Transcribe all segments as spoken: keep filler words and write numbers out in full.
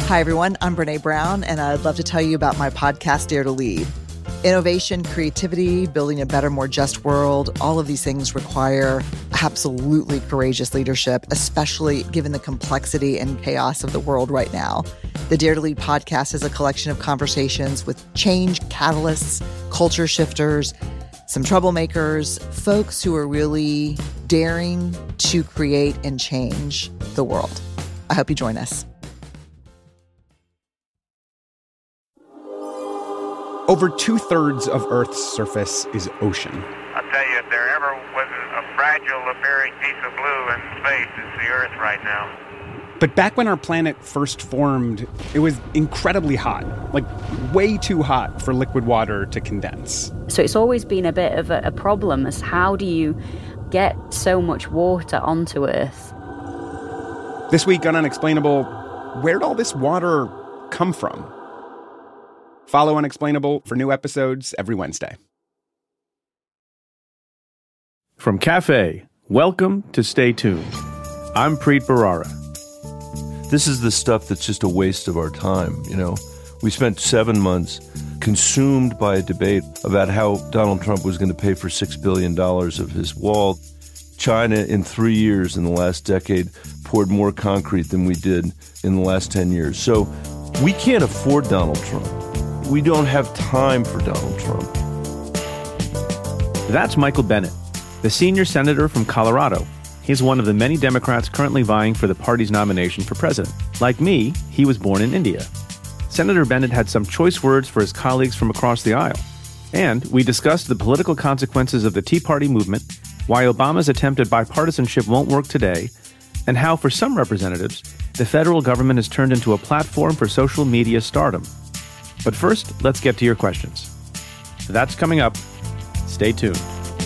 Hi, everyone. I'm Brene Brown, and I'd love to tell you about my podcast, Dare to Lead. Innovation, creativity, building a better, more just world, all of these things require absolutely courageous leadership, especially given the complexity and chaos of the world right now. The Dare to Lead podcast is a collection of conversations with change catalysts, culture shifters, some troublemakers, folks who are really daring to create and change the world. I hope you join us. Over two-thirds of Earth's surface is ocean. I'll tell you, if there ever was a fragile appearing piece of blue in space, it's the Earth right now. But back when our planet first formed, it was incredibly hot, like way too hot for liquid water to condense. So it's always been a bit of a, a problem as how do you get so much water onto Earth? This week on Unexplainable, where'd all this water come from? Follow Unexplainable for new episodes every Wednesday. From Cafe, welcome to Stay Tuned. I'm Preet Bharara. This is the stuff that's just a waste of our time, you know. We spent seven months consumed by a debate about how Donald Trump was going to pay for six billion dollars of his wall. China, in three years in the last decade, poured more concrete than we did in the last ten years. So we can't afford Donald Trump. We don't have time for Donald Trump. That's Michael Bennet, the senior senator from Colorado. He's one of the many Democrats currently vying for the party's nomination for president. Like me, he was born in India. Senator Bennet had some choice words for his colleagues from across the aisle. And we discussed the political consequences of the Tea Party movement, why Obama's attempt at bipartisanship won't work today, and how, for some representatives, the federal government has turned into a platform for social media stardom. But first, let's get to your questions. That's coming up. Stay tuned.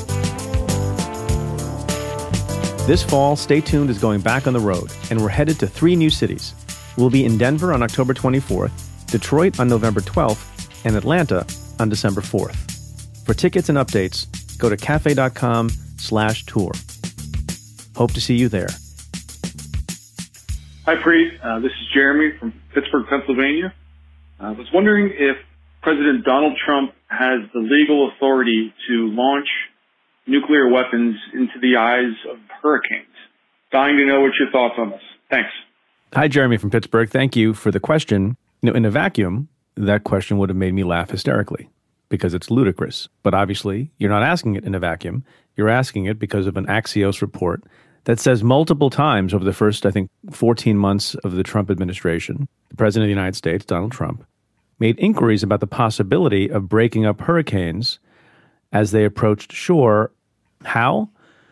This fall, Stay Tuned is going back on the road, and we're headed to three new cities. We'll be in Denver on October twenty-fourth, Detroit on November twelfth, and Atlanta on December fourth. For tickets and updates, go to cafe.com slash tour. Hope to see you there. Hi, Preet. Uh, this is Jeremy from Pittsburgh, Pennsylvania. I was wondering if President Donald Trump has the legal authority to launch nuclear weapons into the eyes of hurricanes. Dying to know what your thoughts on this. Thanks. Hi, Jeremy from Pittsburgh. Thank you for the question. You know, in a vacuum, that question would have made me laugh hysterically because it's ludicrous. But obviously, you're not asking it in a vacuum. You're asking it because of an Axios report that says multiple times over the first, I think, fourteen months of the Trump administration, the President of the United States, Donald Trump, made inquiries about the possibility of breaking up hurricanes as they approached shore. How?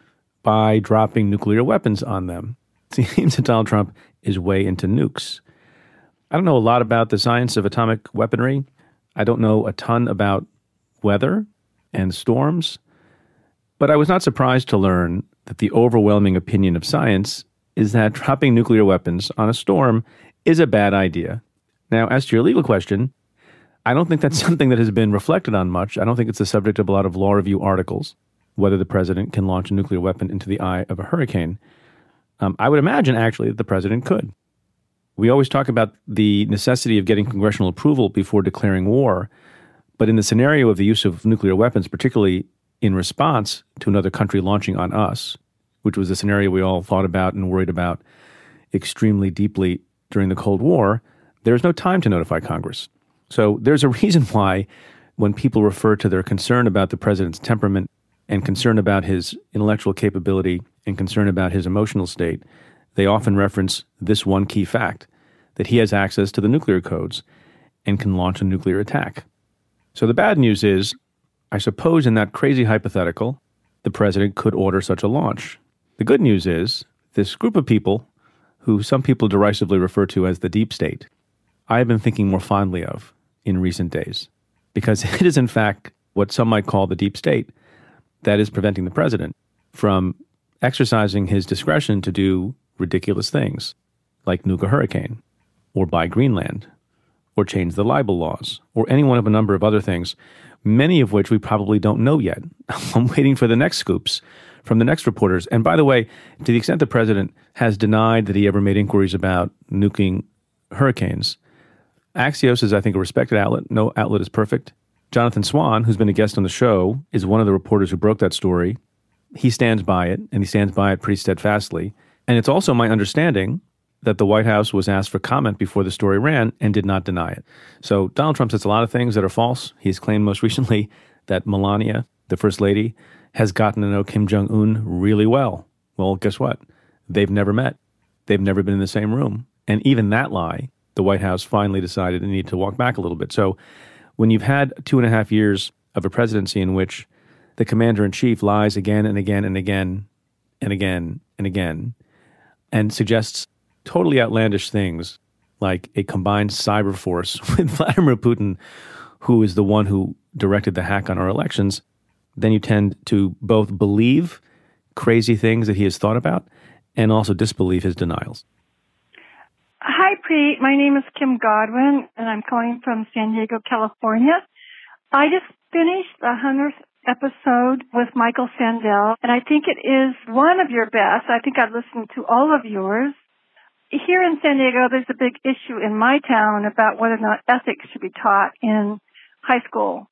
By dropping nuclear weapons on them. It seems that Donald Trump is way into nukes. I don't know a lot about the science of atomic weaponry. I don't know a ton about weather and storms. But I was not surprised to learn that the overwhelming opinion of science is that dropping nuclear weapons on a storm is a bad idea. Now, as to your legal question, I don't think that's something that has been reflected on much. I don't think it's the subject of a lot of law review articles, whether the president can launch a nuclear weapon into the eye of a hurricane. Um, I would imagine, actually, that the president could. We always talk about the necessity of getting congressional approval before declaring war, but in the scenario of the use of nuclear weapons, particularly in response to another country launching on us, which was a scenario we all thought about and worried about extremely deeply during the Cold War, there's no time to notify Congress. So there's a reason why when people refer to their concern about the president's temperament and concern about his intellectual capability and concern about his emotional state, they often reference this one key fact, that he has access to the nuclear codes and can launch a nuclear attack. So the bad news is, I suppose in that crazy hypothetical, the president could order such a launch. The good news is, this group of people, who some people derisively refer to as the deep state, I have been thinking more fondly of in recent days, because it is in fact what some might call the deep state that is preventing the president from exercising his discretion to do ridiculous things, like nuke a hurricane, or buy Greenland, or change the libel laws, or any one of a number of other things, many of which we probably don't know yet. I'm waiting for the next scoops from the next reporters. And by the way, to the extent the president has denied that he ever made inquiries about nuking hurricanes, Axios is, I think, a respected outlet. No outlet is perfect. Jonathan Swan, who's been a guest on the show, is one of the reporters who broke that story. He stands by it, and he stands by it pretty steadfastly. And it's also my understanding that the White House was asked for comment before the story ran and did not deny it. So Donald Trump says a lot of things that are false. He's claimed most recently that Melania, the First Lady, has gotten to know Kim Jong-un really well. Well, guess what? They've never met. They've never been in the same room. And even that lie, the White House finally decided they need to walk back a little bit. So when you've had two and a half years of a presidency in which the commander-in-chief lies again and again and again and again and again and suggests totally outlandish things like a combined cyber force with Vladimir Putin, who is the one who directed the hack on our elections, then you tend to both believe crazy things that he has thought about and also disbelieve his denials. Hi, Pete. My name is Kim Godwin, and I'm calling from San Diego, California. I just finished the hundredth episode with Michael Sandel, and I think it is one of your best. I think I've listened to all of yours. Here in San Diego, there's a big issue in my town about whether or not ethics should be taught in high school.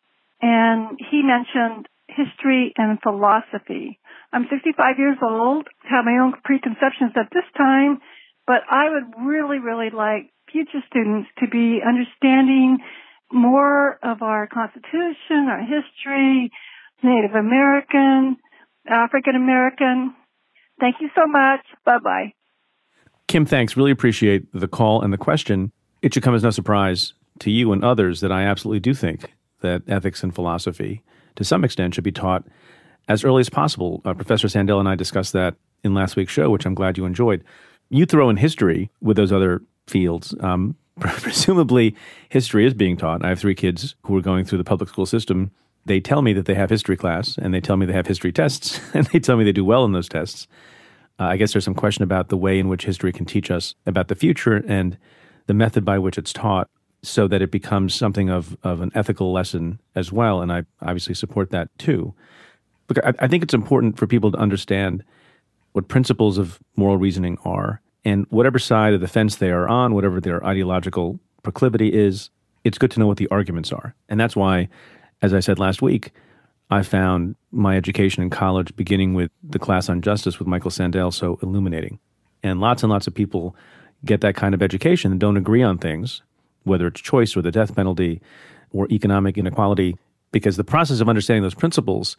And he mentioned history and philosophy. I'm sixty-five years old, have my own preconceptions at this time, but I would really, really like future students to be understanding more of our Constitution, our history, Native American, African American. Thank you so much. Bye-bye. Kim, thanks. Really appreciate the call and the question. It should come as no surprise to you and others that I absolutely do think that ethics and philosophy, to some extent, should be taught as early as possible. Uh, Professor Sandel and I discussed that in last week's show, which I'm glad you enjoyed. You throw in history with those other fields. Um, presumably, history is being taught. I have three kids who are going through the public school system. They tell me that they have history class, and they tell me they have history tests, and they tell me they do well in those tests. Uh, I guess there's some question about the way in which history can teach us about the future and the method by which it's taught so that it becomes something of, of an ethical lesson as well. And I obviously support that too. Look, I, I think it's important for people to understand what principles of moral reasoning are. And whatever side of the fence they are on, whatever their ideological proclivity is, it's good to know what the arguments are. And that's why, as I said last week, I found my education in college, beginning with the class on justice with Michael Sandel, so illuminating. And lots and lots of people get that kind of education and don't agree on things, whether it's choice or the death penalty or economic inequality, because the process of understanding those principles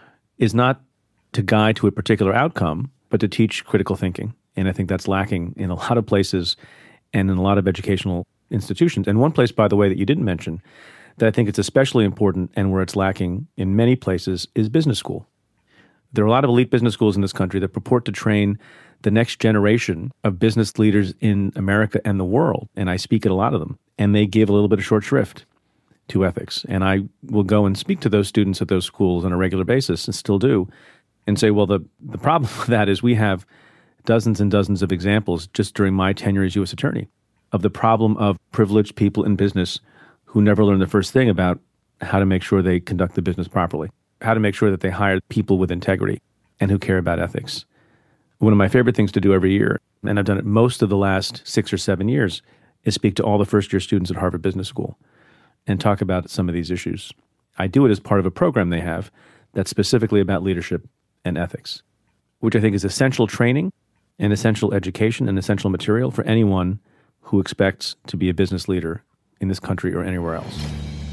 is not to guide to a particular outcome, but to teach critical thinking. And I think that's lacking in a lot of places and in a lot of educational institutions. And one place, by the way, that you didn't mention that I think it's especially important and where it's lacking in many places is business school. There are a lot of elite business schools in this country that purport to train the next generation of business leaders in America and the world, and I speak at a lot of them, and they give a little bit of short shrift to ethics. And I will go and speak to those students at those schools on a regular basis, and still do, and say, well, the, the problem with that is we have dozens and dozens of examples just during my tenure as U S attorney of the problem of privileged people in business who never learn the first thing about how to make sure they conduct the business properly, how to make sure that they hire people with integrity and who care about ethics. One of my favorite things to do every year, and I've done it most of the last six or seven years, is speak to all the first-year students at Harvard Business School and talk about some of these issues. I do it as part of a program they have that's specifically about leadership and ethics, which I think is essential training and essential education and essential material for anyone who expects to be a business leader in this country or anywhere else.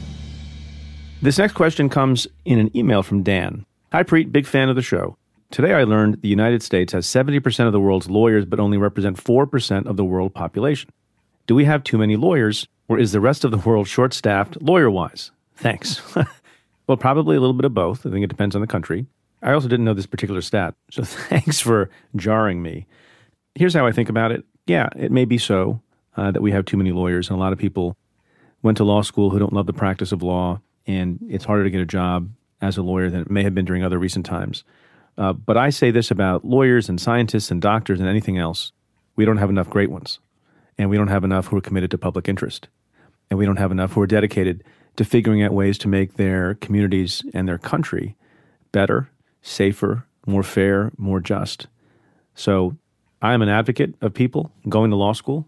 This next question comes in an email from Dan. Hi, Preet, big fan of the show. Today I learned the United States has seventy percent of the world's lawyers but only represent four percent of the world population. Do we have too many lawyers, or is the rest of the world short-staffed lawyer-wise? Thanks. Well, probably a little bit of both. I think it depends on the country. I also didn't know this particular stat, so thanks for jarring me. Here's how I think about it. Yeah, it may be so uh, that we have too many lawyers, and a lot of people went to law school who don't love the practice of law, and it's harder to get a job as a lawyer than it may have been during other recent times. Uh, but I say this about lawyers and scientists and doctors and anything else. We don't have enough great ones, and we don't have enough who are committed to public interest, and we don't have enough who are dedicated to figuring out ways to make their communities and their country better, safer, more fair, more just. So I am an advocate of people going to law school.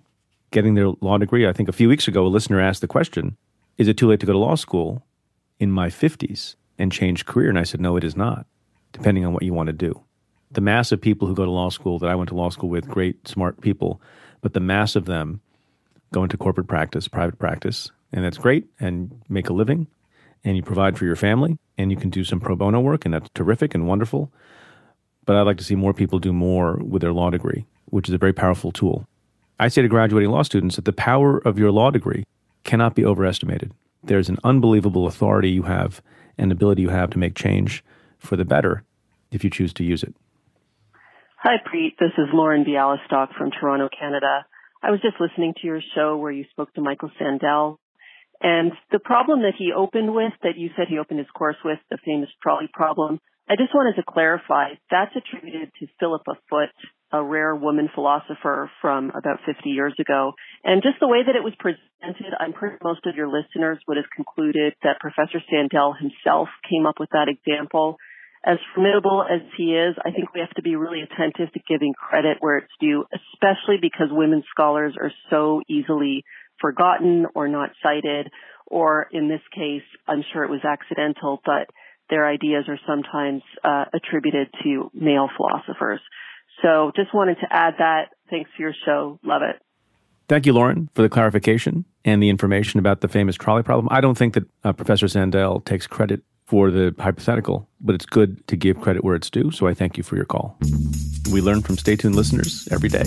getting their law degree. I think a few weeks ago, a listener asked the question, is it too late to go to law school in my fifties and change career? And I said, no, it is not, depending on what you want to do. The mass of people who go to law school that I went to law school with, great, smart people, but the mass of them go into corporate practice, private practice, and that's great, and make a living, and you provide for your family, and you can do some pro bono work, and that's terrific and wonderful. But I'd like to see more people do more with their law degree, which is a very powerful tool. I say to graduating law students that the power of your law degree cannot be overestimated. There's an unbelievable authority you have and ability you have to make change for the better if you choose to use it. Hi, Preet. This is Lauren Bialystock from Toronto, Canada. I was just listening to your show where you spoke to Michael Sandel. And the problem that he opened with, that you said he opened his course with, the famous trolley problem, I just wanted to clarify, that's attributed to Philippa Foot, a rare woman philosopher from about fifty years ago. And just the way that it was presented, I'm pretty most of your listeners would have concluded that Professor Sandel himself came up with that example. As formidable as he is, I think we have to be really attentive to giving credit where it's due, especially because women scholars are so easily forgotten or not cited, or in this case, I'm sure it was accidental, but their ideas are sometimes uh, attributed to male philosophers. So just wanted to add that. Thanks for your show. Love it. Thank you, Lauren, for the clarification and the information about the famous trolley problem. I don't think that uh, Professor Sandel takes credit for the hypothetical, but it's good to give credit where it's due, so I thank you for your call. We learn from Stay Tuned listeners every day.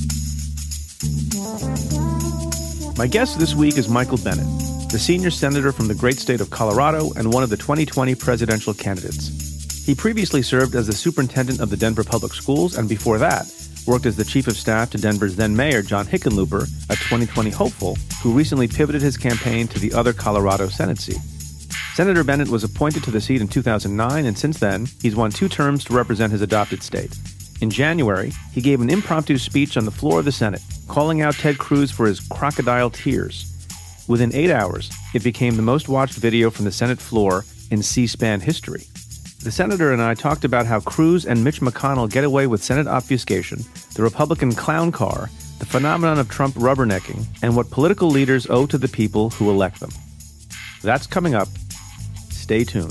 My guest this week is Michael Bennet, the senior senator from the great state of Colorado and one of the twenty twenty presidential candidates. He previously served as the superintendent of the Denver Public Schools, and before that, worked as the chief of staff to Denver's then mayor, John Hickenlooper, a twenty twenty hopeful who recently pivoted his campaign to the other Colorado Senate seat. Senator Bennet was appointed to the seat in two thousand nine, and since then, he's won two terms to represent his adopted state. In January, he gave an impromptu speech on the floor of the Senate, calling out Ted Cruz for his crocodile tears. Within eight hours, it became the most watched video from the Senate floor in C-SPAN history. The senator and I talked about how Cruz and Mitch McConnell get away with Senate obfuscation, the Republican clown car, the phenomenon of Trump rubbernecking, and what political leaders owe to the people who elect them. That's coming up. Stay tuned.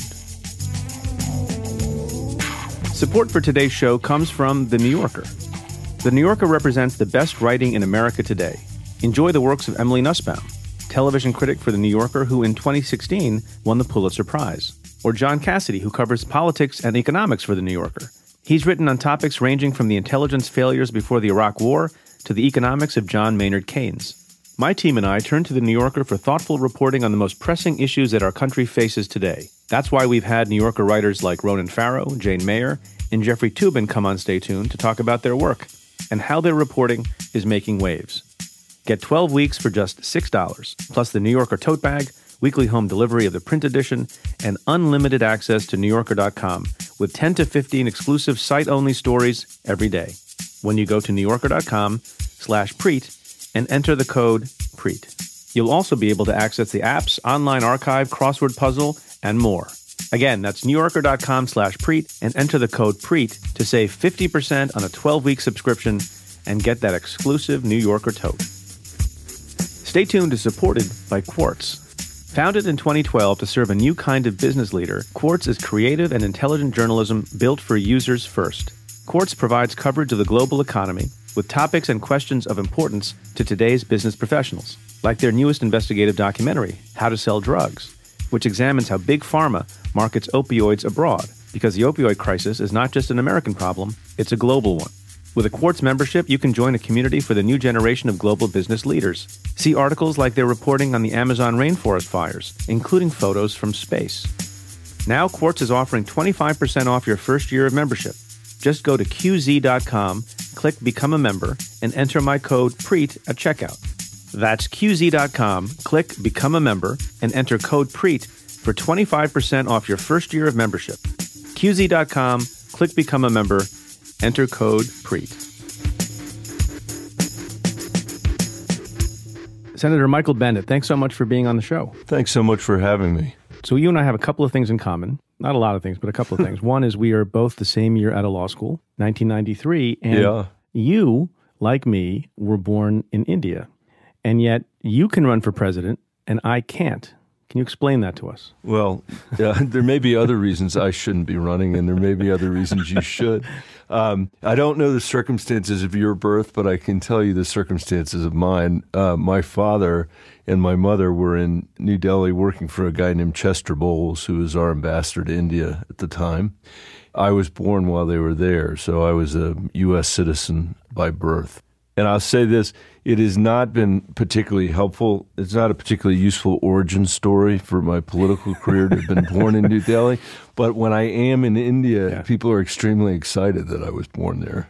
Support for today's show comes from The New Yorker. The New Yorker represents the best writing in America today. Enjoy the works of Emily Nussbaum, television critic for The New Yorker, who in twenty sixteen won the Pulitzer Prize, or John Cassidy, who covers politics and economics for The New Yorker. He's written on topics ranging from the intelligence failures before the Iraq War to the economics of John Maynard Keynes. My team and I turn to The New Yorker for thoughtful reporting on the most pressing issues that our country faces today. That's why we've had New Yorker writers like Ronan Farrow, Jane Mayer, and Jeffrey Toobin come on Stay Tuned to talk about their work and how their reporting is making waves. Get twelve weeks for just six dollars, plus the New Yorker tote bag, weekly home delivery of the print edition, and unlimited access to New Yorker dot com with ten to fifteen exclusive site-only stories every day. When you go to New Yorker dot com slash Preet and enter the code Preet. You'll also be able to access the apps, online archive, crossword puzzle, and more. Again, that's New Yorker dot com slash Preet and enter the code Preet to save fifty percent on a twelve-week subscription and get that exclusive New Yorker tote. Stay Tuned is supported by Quartz. Founded in twenty twelve to serve a new kind of business leader, Quartz is creative and intelligent journalism built for users first. Quartz provides coverage of the global economy with topics and questions of importance to today's business professionals, like their newest investigative documentary, How to Sell Drugs, which examines how Big Pharma markets opioids abroad, because the opioid crisis is not just an American problem, it's a global one. With a Quartz membership, you can join a community for the new generation of global business leaders. See articles like their reporting on the Amazon rainforest fires, including photos from space. Now Quartz is offering twenty-five percent off your first year of membership. Just go to Q Z dot com, click Become a Member, and enter my code Preet at checkout. That's Q Z dot com, click Become a Member, and enter code Preet for twenty-five percent off your first year of membership. Q Z dot com, click Become a Member, enter code Preet. Senator Michael Bennet, thanks so much for being on the show. Thanks so much for having me. So you and I have a couple of things in common. Not a lot of things, but a couple of things. One is we are both the same year out of law school, nineteen ninety-three, and yeah. you, like me, were born in India. And yet you can run for president and I can't. Can you explain that to us? Well, uh, there may be other reasons I shouldn't be running, and there may be other reasons you should. Um, I don't know the circumstances of your birth, but I can tell you the circumstances of mine. Uh, my father and my mother were in New Delhi working for a guy named Chester Bowles, who was our ambassador to India at the time. I was born while they were there, so I was a U S citizen by birth. And I'll say this, it has not been particularly helpful. It's not a particularly useful origin story for my political career to have been born in New Delhi. But when I am in India, yeah. people are extremely excited that I was born there.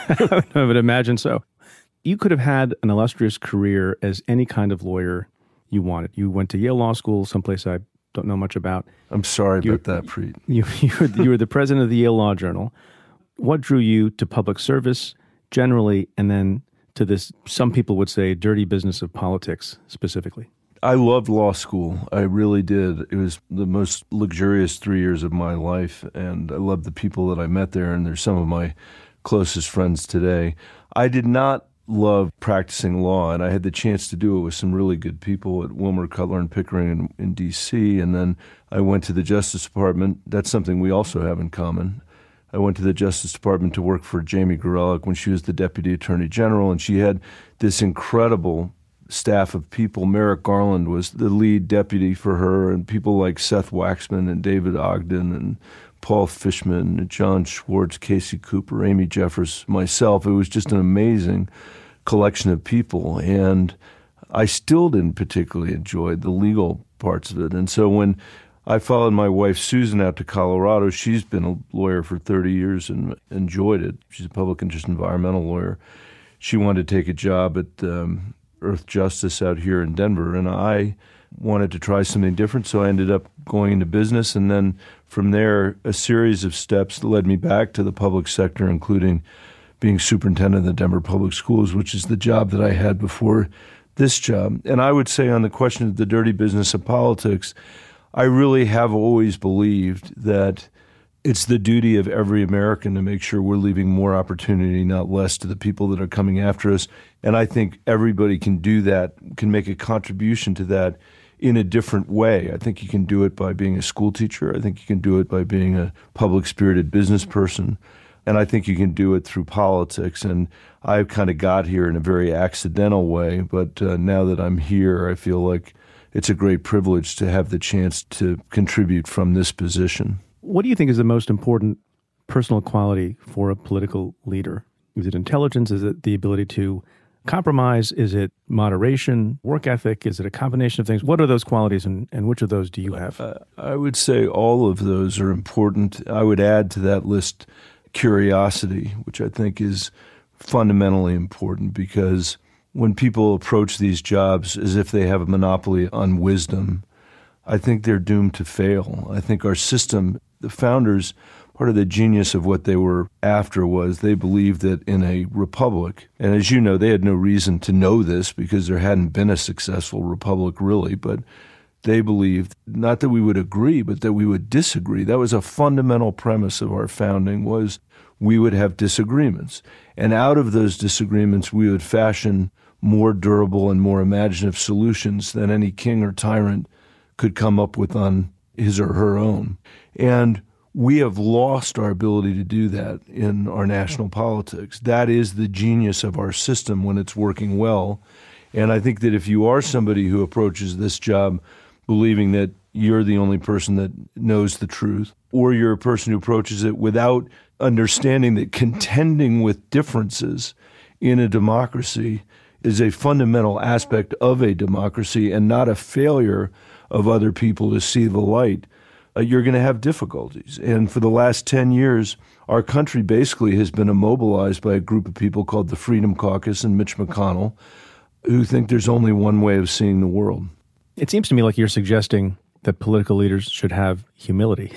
I would imagine so. You could have had an illustrious career as any kind of lawyer you wanted. You went to Yale Law School, someplace I don't know much about. I'm sorry you, about that, Preet. You, you, were, you were the president of the Yale Law Journal. What drew you to public service generally, and then to this, some people would say, dirty business of politics specifically? I loved law school. I really did. It was the most luxurious three years of my life, and I loved the people that I met there, and they're some of my closest friends today. I did not love practicing law, and I had the chance to do it with some really good people at Wilmer, Cutler, and Pickering in, in D C, and then I went to the Justice Department. That's something we also have in common. I went to the Justice Department to work for Jamie Gorelick when she was the Deputy Attorney General, and she had this incredible staff of people. Merrick Garland was the lead deputy for her, and people like Seth Waxman and David Ogden and Paul Fishman and John Schwartz, Casey Cooper, Amy Jeffers, myself. It was just an amazing collection of people, and I still didn't particularly enjoy the legal parts of it. And so when I followed my wife, Susan, out to Colorado. She's been a lawyer for thirty years and enjoyed it. She's a public interest environmental lawyer. She wanted to take a job at um, Earth Justice out here in Denver, and I wanted to try something different, so I ended up going into business. And then from there, a series of steps led me back to the public sector, including being superintendent of the Denver Public Schools, which is the job that I had before this job. And I would say on the question of the dirty business of politics, I really have always believed that it's the duty of every American to make sure we're leaving more opportunity, not less, to the people that are coming after us. And I think everybody can do that, can make a contribution to that in a different way. I think you can do it by being a school teacher. I think you can do it by being a public-spirited business person. And I think you can do it through politics. And I've kind of got here in a very accidental way. But uh, now that I'm here, I feel like it's a great privilege to have the chance to contribute from this position. What do you think is the most important personal quality for a political leader? Is it intelligence? Is it the ability to compromise? Is it moderation, work ethic? Is it a combination of things? What are those qualities, and, and which of those do you have? Uh, I would say all of those are important. I would add to that list curiosity, which I think is fundamentally important, because when people approach these jobs as if they have a monopoly on wisdom, I think they're doomed to fail. I think our system, the founders, part of the genius of what they were after was they believed that in a republic, and as you know, they had no reason to know this because there hadn't been a successful republic really, but they believed not that we would agree, but that we would disagree. That was a fundamental premise of our founding, was we would have disagreements. And out of those disagreements, we would fashion more durable and more imaginative solutions than any king or tyrant could come up with on his or her own. And we have lost our ability to do that in our national politics. That is the genius of our system when it's working well. And I think that if you are somebody who approaches this job believing that you're the only person that knows the truth, or you're a person who approaches it without understanding that contending with differences in a democracy is a fundamental aspect of a democracy and not a failure of other people to see the light, uh, you're going to have difficulties. And for the last ten years, our country basically has been immobilized by a group of people called the Freedom Caucus and Mitch McConnell, who think there's only one way of seeing the world. It seems to me like you're suggesting that political leaders should have humility.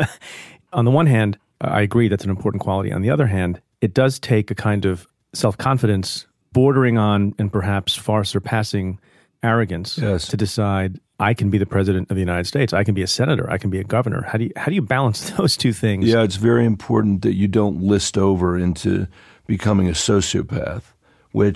On the one hand, I agree that's an important quality. On the other hand, it does take a kind of self-confidence bordering on and perhaps far surpassing arrogance yes. to decide I can be the president of the United States. I can be a senator. I can be a governor. How do you, how do you balance those two things? Yeah, it's very important that you don't list over into becoming a sociopath, which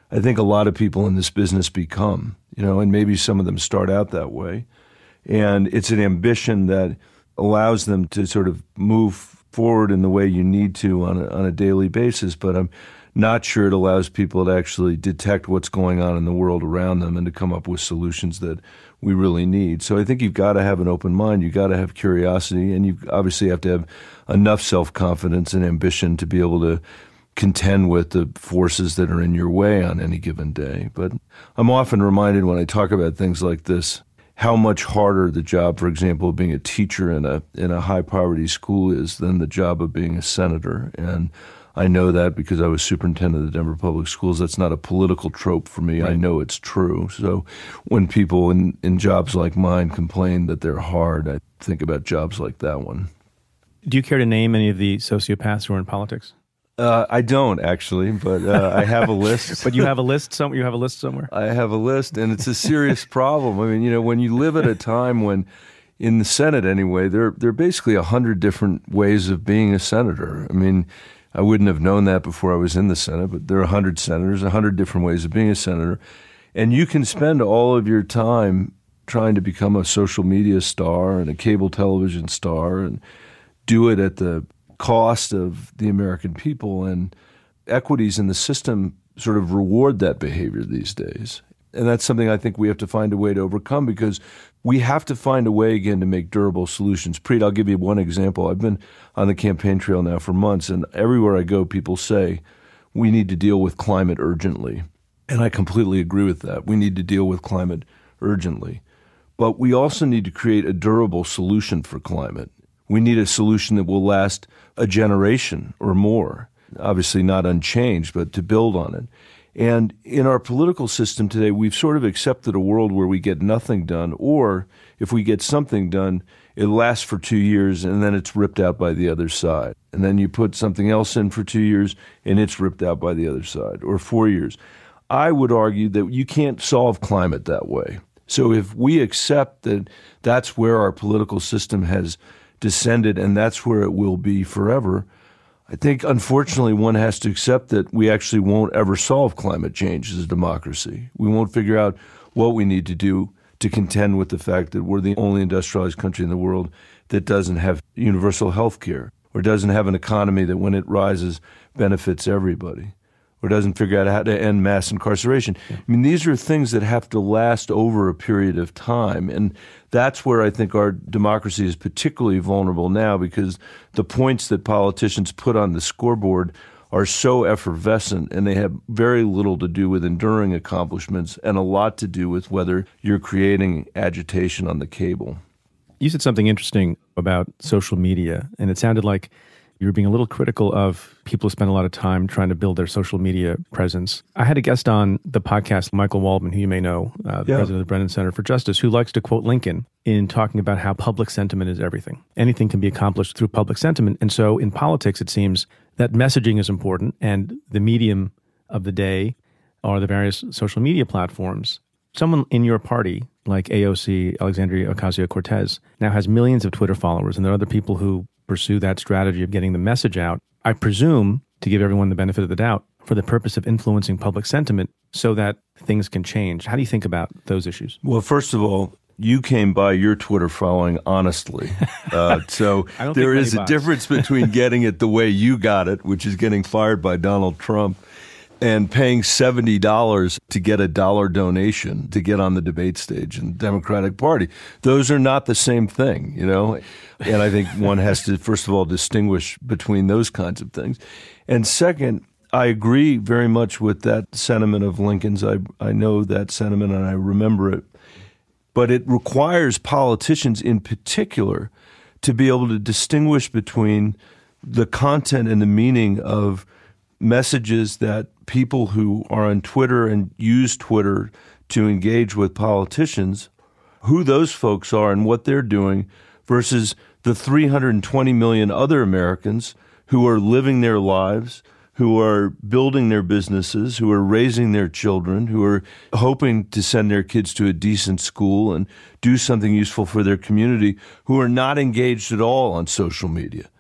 I think a lot of people in this business become, you know, and maybe some of them start out that way. And it's an ambition that allows them to sort of move forward in the way you need to on a, on a daily basis. But I'm not sure it allows people to actually detect what's going on in the world around them and to come up with solutions that we really need. So I think you've got to have an open mind. You've got to have curiosity, and you obviously have to have enough self-confidence and ambition to be able to contend with the forces that are in your way on any given day. But I'm often reminded when I talk about things like this how much harder the job, for example, of being a teacher in a in a high-poverty school is than the job of being a senator. And I know that because I was superintendent of the Denver Public Schools. That's not a political trope for me. Right. I know it's true. So when people in, in jobs like mine complain that they're hard, I think about jobs like that one. Do you care to name any of the sociopaths who are in politics? Uh, I don't actually, but uh, I have a list. But you have a list. Some you have a list somewhere. I have a list, and it's a serious problem. I mean, you know, when you live at a time when, in the Senate anyway, there there are basically a hundred different ways of being a senator. I mean, I wouldn't have known that before I was in the Senate, but there are a hundred senators, a hundred different ways of being a senator, and you can spend all of your time trying to become a social media star and a cable television star, and do it at the cost of the American people, and equities in the system sort of reward that behavior these days. And that's something I think we have to find a way to overcome, because we have to find a way again to make durable solutions. Preet, I'll give you one example. I've been on the campaign trail now for months, and everywhere I go, people say, we need to deal with climate urgently. And I completely agree with that. We need to deal with climate urgently. But we also need to create a durable solution for climate. We need a solution that will last a generation or more, obviously not unchanged, but to build on it. And in our political system today, we've sort of accepted a world where we get nothing done, or if we get something done, it lasts for two years and then it's ripped out by the other side. And then you put something else in for two years and it's ripped out by the other side, or four years. I would argue that you can't solve climate that way. So if we accept that that's where our political system has descended and that's where it will be forever, I think, unfortunately, one has to accept that we actually won't ever solve climate change as a democracy. We won't figure out what we need to do to contend with the fact that we're the only industrialized country in the world that doesn't have universal health care, or doesn't have an economy that, when it rises, benefits everybody, or doesn't figure out how to end mass incarceration. Yeah. I mean, these are things that have to last over a period of time. And that's where I think our democracy is particularly vulnerable now, because the points that politicians put on the scoreboard are so effervescent, and they have very little to do with enduring accomplishments and a lot to do with whether you're creating agitation on the cable. You said something interesting about social media, and it sounded like you were being a little critical of people who spend a lot of time trying to build their social media presence. I had a guest on the podcast, Michael Waldman, who you may know, uh, the yeah. president of the Brennan Center for Justice, who likes to quote Lincoln in talking about how public sentiment is everything. Anything can be accomplished through public sentiment. And so in politics, it seems that messaging is important, and the medium of the day are the various social media platforms. Someone in your party, like A O C, Alexandria Ocasio-Cortez, now has millions of Twitter followers, and there are other people who pursue that strategy of getting the message out, I presume, to give everyone the benefit of the doubt, for the purpose of influencing public sentiment so that things can change. How do you think about those issues? Well, first of all, you came by your Twitter following honestly. Uh, so there is a difference between getting it the way you got it, which is getting fired by Donald Trump, and paying seventy dollars to get a dollar donation to get on the debate stage in the Democratic Party. Those are not the same thing, you know? And I think one has to, first of all, distinguish between those kinds of things. And second, I agree very much with that sentiment of Lincoln's. I, I know that sentiment and I remember it. But it requires politicians in particular to be able to distinguish between the content and the meaning of messages that people who are on Twitter and use Twitter to engage with politicians, who those folks are and what they're doing, versus the three hundred twenty million other Americans who are living their lives, who are building their businesses, who are raising their children, who are hoping to send their kids to a decent school and do something useful for their community, who are not engaged at all on social media.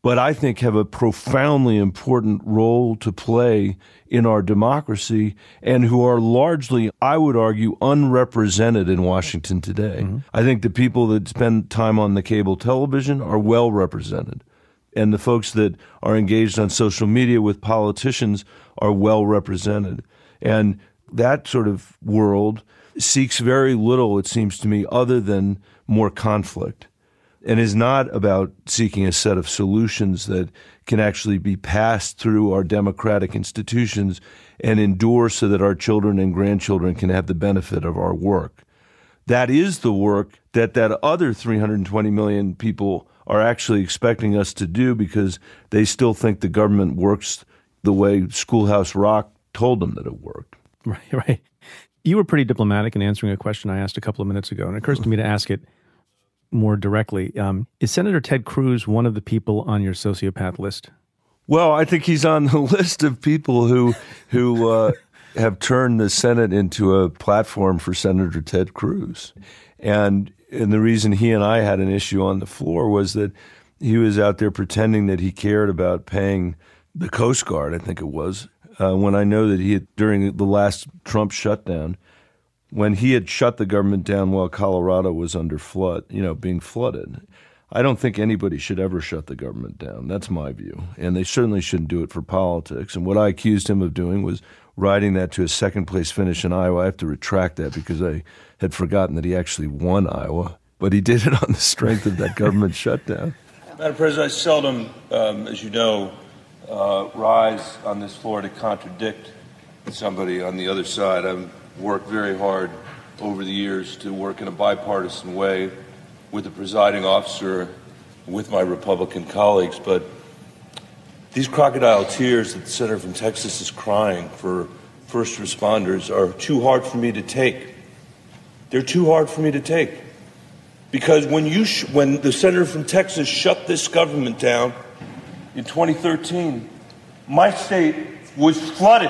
but I think have a profoundly important role to play in our democracy and who are largely, I would argue, unrepresented in Washington today. Mm-hmm. I think the people that spend time on the cable television are well represented. And the folks that are engaged on social media with politicians are well represented. And that sort of world seeks very little, it seems to me, other than more conflict, and is not about seeking a set of solutions that can actually be passed through our democratic institutions and endure so that our children and grandchildren can have the benefit of our work. That is the work that that other three hundred twenty million people are actually expecting us to do because they still think the government works the way Schoolhouse Rock told them that it worked. Right, right. You were pretty diplomatic in answering a question I asked a couple of minutes ago, and it occurs to me to ask it more directly. Um, is Senator Ted Cruz one of the people on your sociopath list? Well, I think he's on the list of people who who uh, have turned the Senate into a platform for Senator Ted Cruz. And and the reason he and I had an issue on the floor was that he was out there pretending that he cared about paying the Coast Guard, I think it was, uh, when I know that he had, during the last Trump shutdown, when he had shut the government down while Colorado was under flood, you know, being flooded. I don't think anybody should ever shut the government down. That's my view. And they certainly shouldn't do it for politics. And what I accused him of doing was riding that to a second place finish in Iowa. I have to retract that because I had forgotten that he actually won Iowa. But he did it on the strength of that government shutdown. Madam President, I seldom, um, as you know, uh, rise on this floor to contradict somebody on the other side. I've worked very hard over the years to work in a bipartisan way with the presiding officer, with my Republican colleagues, but these crocodile tears that the senator from Texas is crying for first responders are too hard for me to take. They're too hard for me to take. Because when you sh- when the senator from Texas shut this government down in twenty thirteen, my state was flooded.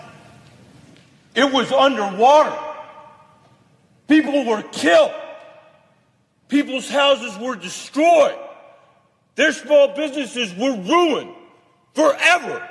It was underwater. People were killed. People's houses were destroyed. Their small businesses were ruined forever.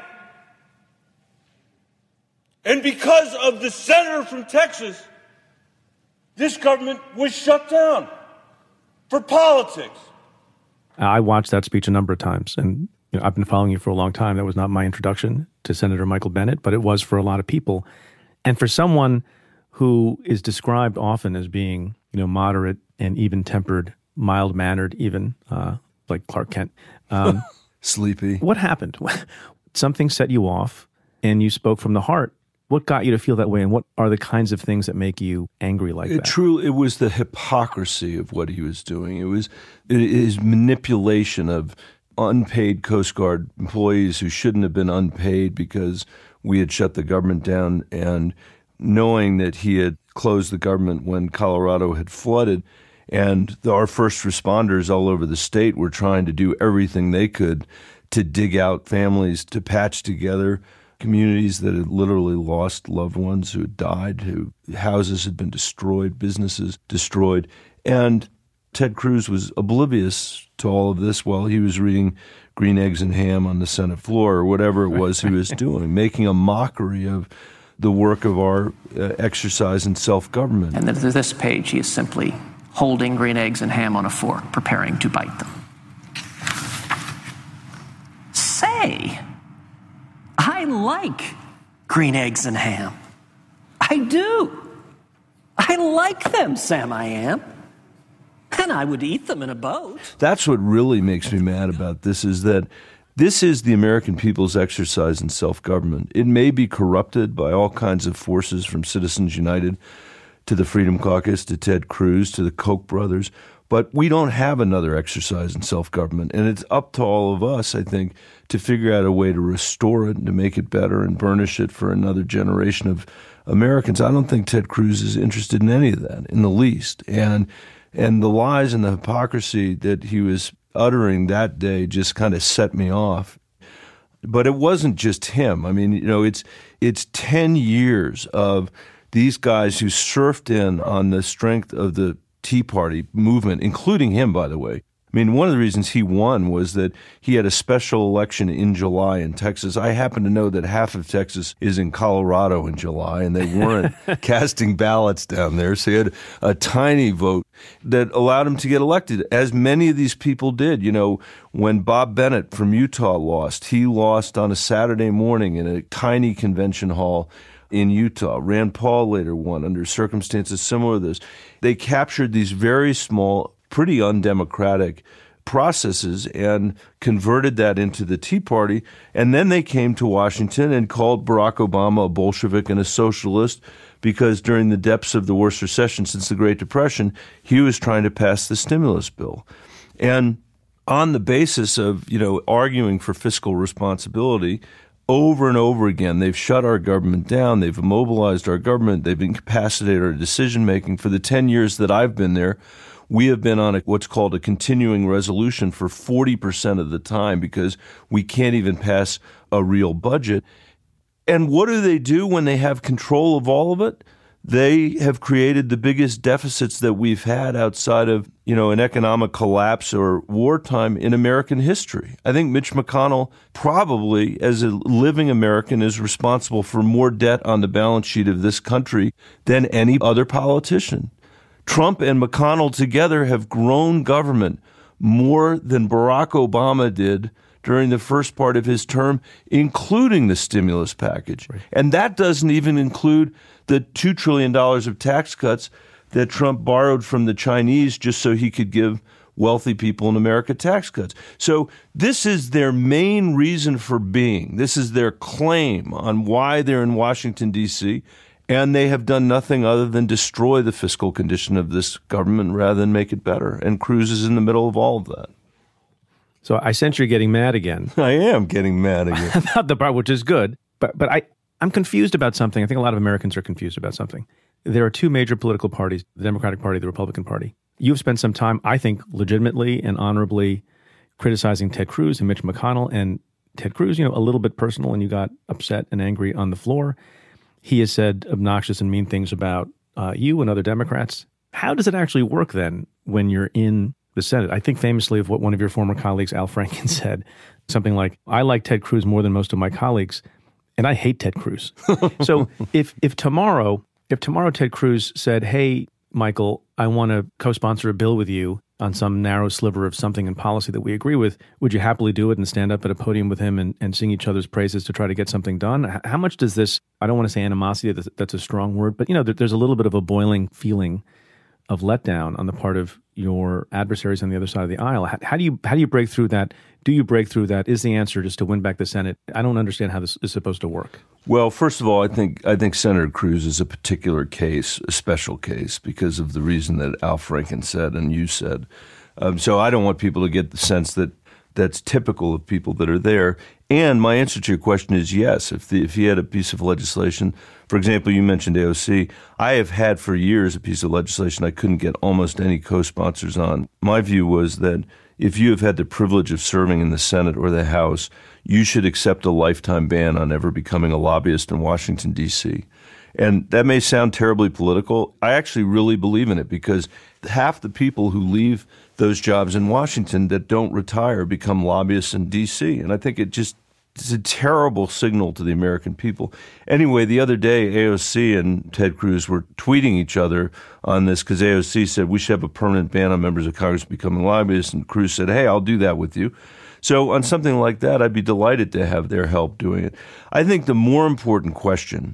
And because of the senator from Texas, this government was shut down for politics. I watched that speech a number of times, and you know, I've been following you for a long time. That was not my introduction to Senator Michael Bennet, but it was for a lot of people. And for someone who is described often as being, you know, moderate and even-tempered, mild-mannered even, uh, like Clark Kent. Um, Sleepy. What happened? Something set you off, and you spoke from the heart. What got you to feel that way, and what are the kinds of things that make you angry like it that? Truly, it was the hypocrisy of what he was doing. It was his manipulation of unpaid Coast Guard employees who shouldn't have been unpaid because we had shut the government down, and knowing that he had closed the government when Colorado had flooded, and our first responders all over the state were trying to do everything they could to dig out families, to patch together communities that had literally lost loved ones who had died, who houses had been destroyed, businesses destroyed. And Ted Cruz was oblivious to all of this while he was reading Green Eggs and Ham on the Senate floor or whatever it was he was doing, making a mockery of the work of our uh, exercise in self-government. And then to this page, he is simply holding green eggs and ham on a fork, preparing to bite them. Say, I like green eggs and ham. I do. I like them, Sam I am. And I would eat them in a boat. That's what really makes me mad about this, is that this is the American people's exercise in self-government. It may be corrupted by all kinds of forces, from Citizens United to the Freedom Caucus to Ted Cruz to the Koch brothers, but we don't have another exercise in self-government. And it's up to all of us, I think, to figure out a way to restore it and to make it better and burnish it for another generation of Americans. I don't think Ted Cruz is interested in any of that in the least. And and the lies and the hypocrisy that he was uttering that day just kind of set me off. But it wasn't just him. I mean, you know, it's it's ten years of these guys who surfed in on the strength of the Tea Party movement, including him, by the way, I mean, one of the reasons he won was that he had a special election in July in Texas. I happen to know that half of Texas is in Colorado in July, and they weren't casting ballots down there. So he had a tiny vote that allowed him to get elected, as many of these people did. You know, when Bob Bennett from Utah lost, he lost on a Saturday morning in a tiny convention hall in Utah. Rand Paul later won under circumstances similar to this. They captured these very small, pretty undemocratic processes and converted that into the Tea Party. And then they came to Washington and called Barack Obama a Bolshevik and a socialist because during the depths of the worst recession since the Great Depression, he was trying to pass the stimulus bill. And on the basis of, you know, arguing for fiscal responsibility, over and over again, they've shut our government down. They've immobilized our government. They've incapacitated our decision-making. For the ten years that I've been there, we have been on a, what's called a continuing resolution for forty percent of the time because we can't even pass a real budget. And what do they do when they have control of all of it? They have created the biggest deficits that we've had outside of, you know, an economic collapse or wartime in American history. I think Mitch McConnell probably, as a living American, is responsible for more debt on the balance sheet of this country than any other politician. Trump and McConnell together have grown government more than Barack Obama did during the first part of his term, including the stimulus package. Right. And that doesn't even include the two trillion dollars of tax cuts that Trump borrowed from the Chinese just so he could give wealthy people in America tax cuts. So this is their main reason for being. This is their claim on why they're in Washington, D C, and they have done nothing other than destroy the fiscal condition of this government rather than make it better. And Cruz is in the middle of all of that. So I sense you're getting mad again. I am getting mad again. About the part, which is good. But but I, I'm confused about something. I think a lot of Americans are confused about something. There are two major political parties, the Democratic Party, the Republican Party. You've spent some time, I think, legitimately and honorably criticizing Ted Cruz and Mitch McConnell. And Ted Cruz, you know, a little bit personal, and you got upset and angry on the floor. He has said obnoxious and mean things about uh, you and other Democrats. How does it actually work then when you're in the Senate? I think famously of what one of your former colleagues, Al Franken, said, something like, I like Ted Cruz more than most of my colleagues, and I hate Ted Cruz. So if if tomorrow, if tomorrow Ted Cruz said, hey, Michael, I want to co-sponsor a bill with you on some narrow sliver of something in policy that we agree with, would you happily do it and stand up at a podium with him and, and sing each other's praises to try to get something done? How much does this, I don't want to say animosity, that's, that's a strong word, but you know, there, there's a little bit of a boiling feeling of letdown on the part of your adversaries on the other side of the aisle. How, how do you how do you break through that? Do you break through that? Is the answer just to win back the Senate? I don't understand how this is supposed to work. Well, first of all, I think I think Senator Cruz is a particular case, a special case, because of the reason that Al Franken said and you said. Um, so I don't want people to get the sense that that's typical of people that are there. And my answer to your question is yes. If the, if he had a piece of legislation, for example, you mentioned A O C. I have had for years a piece of legislation I couldn't get almost any co-sponsors on. My view was that if you have had the privilege of serving in the Senate or the House, you should accept a lifetime ban on ever becoming a lobbyist in Washington, D C. And that may sound terribly political. I actually really believe in it because half the people who leave those jobs in Washington that don't retire become lobbyists in D C. And I think it just it's a terrible signal to the American people. Anyway, the other day, A O C and Ted Cruz were tweeting each other on this because A O C said we should have a permanent ban on members of Congress becoming lobbyists. And Cruz said, hey, I'll do that with you. So on something like that, I'd be delighted to have their help doing it. I think the more important question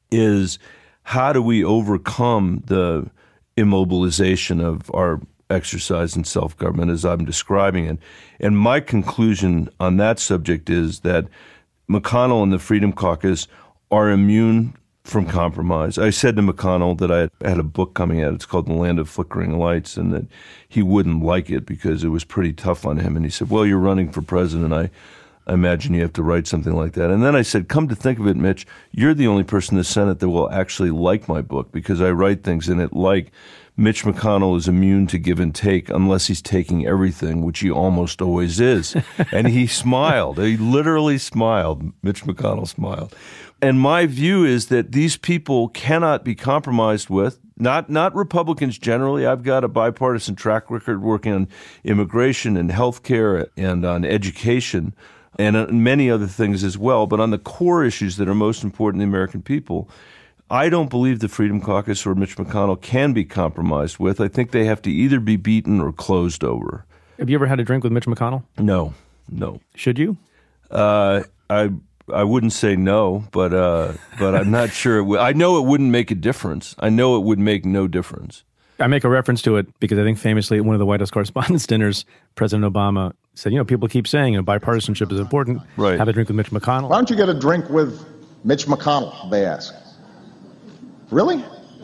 is how do we overcome the immobilization of our exercise in self-government as I'm describing it. And my conclusion on that subject is that McConnell and the Freedom Caucus are immune from compromise. I said to McConnell that I had a book coming out. It's called The Land of Flickering Lights, and that he wouldn't like it because it was pretty tough on him. And he said, well, you're running for president. I, I imagine you have to write something like that. And then I said, come to think of it, Mitch, you're the only person in the Senate that will actually like my book because I write things in it like Mitch McConnell is immune to give and take unless he's taking everything, which he almost always is. And he smiled. He literally smiled. Mitch McConnell smiled. And my view is that these people cannot be compromised with Not not Republicans generally. I've got a bipartisan track record working on immigration and healthcare and on education and on many other things as well. But on the core issues that are most important to the American people, I don't believe the Freedom Caucus or Mitch McConnell can be compromised with. I think they have to either be beaten or closed over. Have you ever had a drink with Mitch McConnell? No, no. Should you? Uh, I I wouldn't say no, but uh, but I'm not sure. It w- I know it wouldn't make a difference. I know it would make no difference. I make a reference to it because I think famously at one of the White House Correspondents' dinners, President Obama said, you know, people keep saying, you know, bipartisanship is important. Right. Have a drink with Mitch McConnell. Why don't you get a drink with Mitch McConnell, they ask. Really?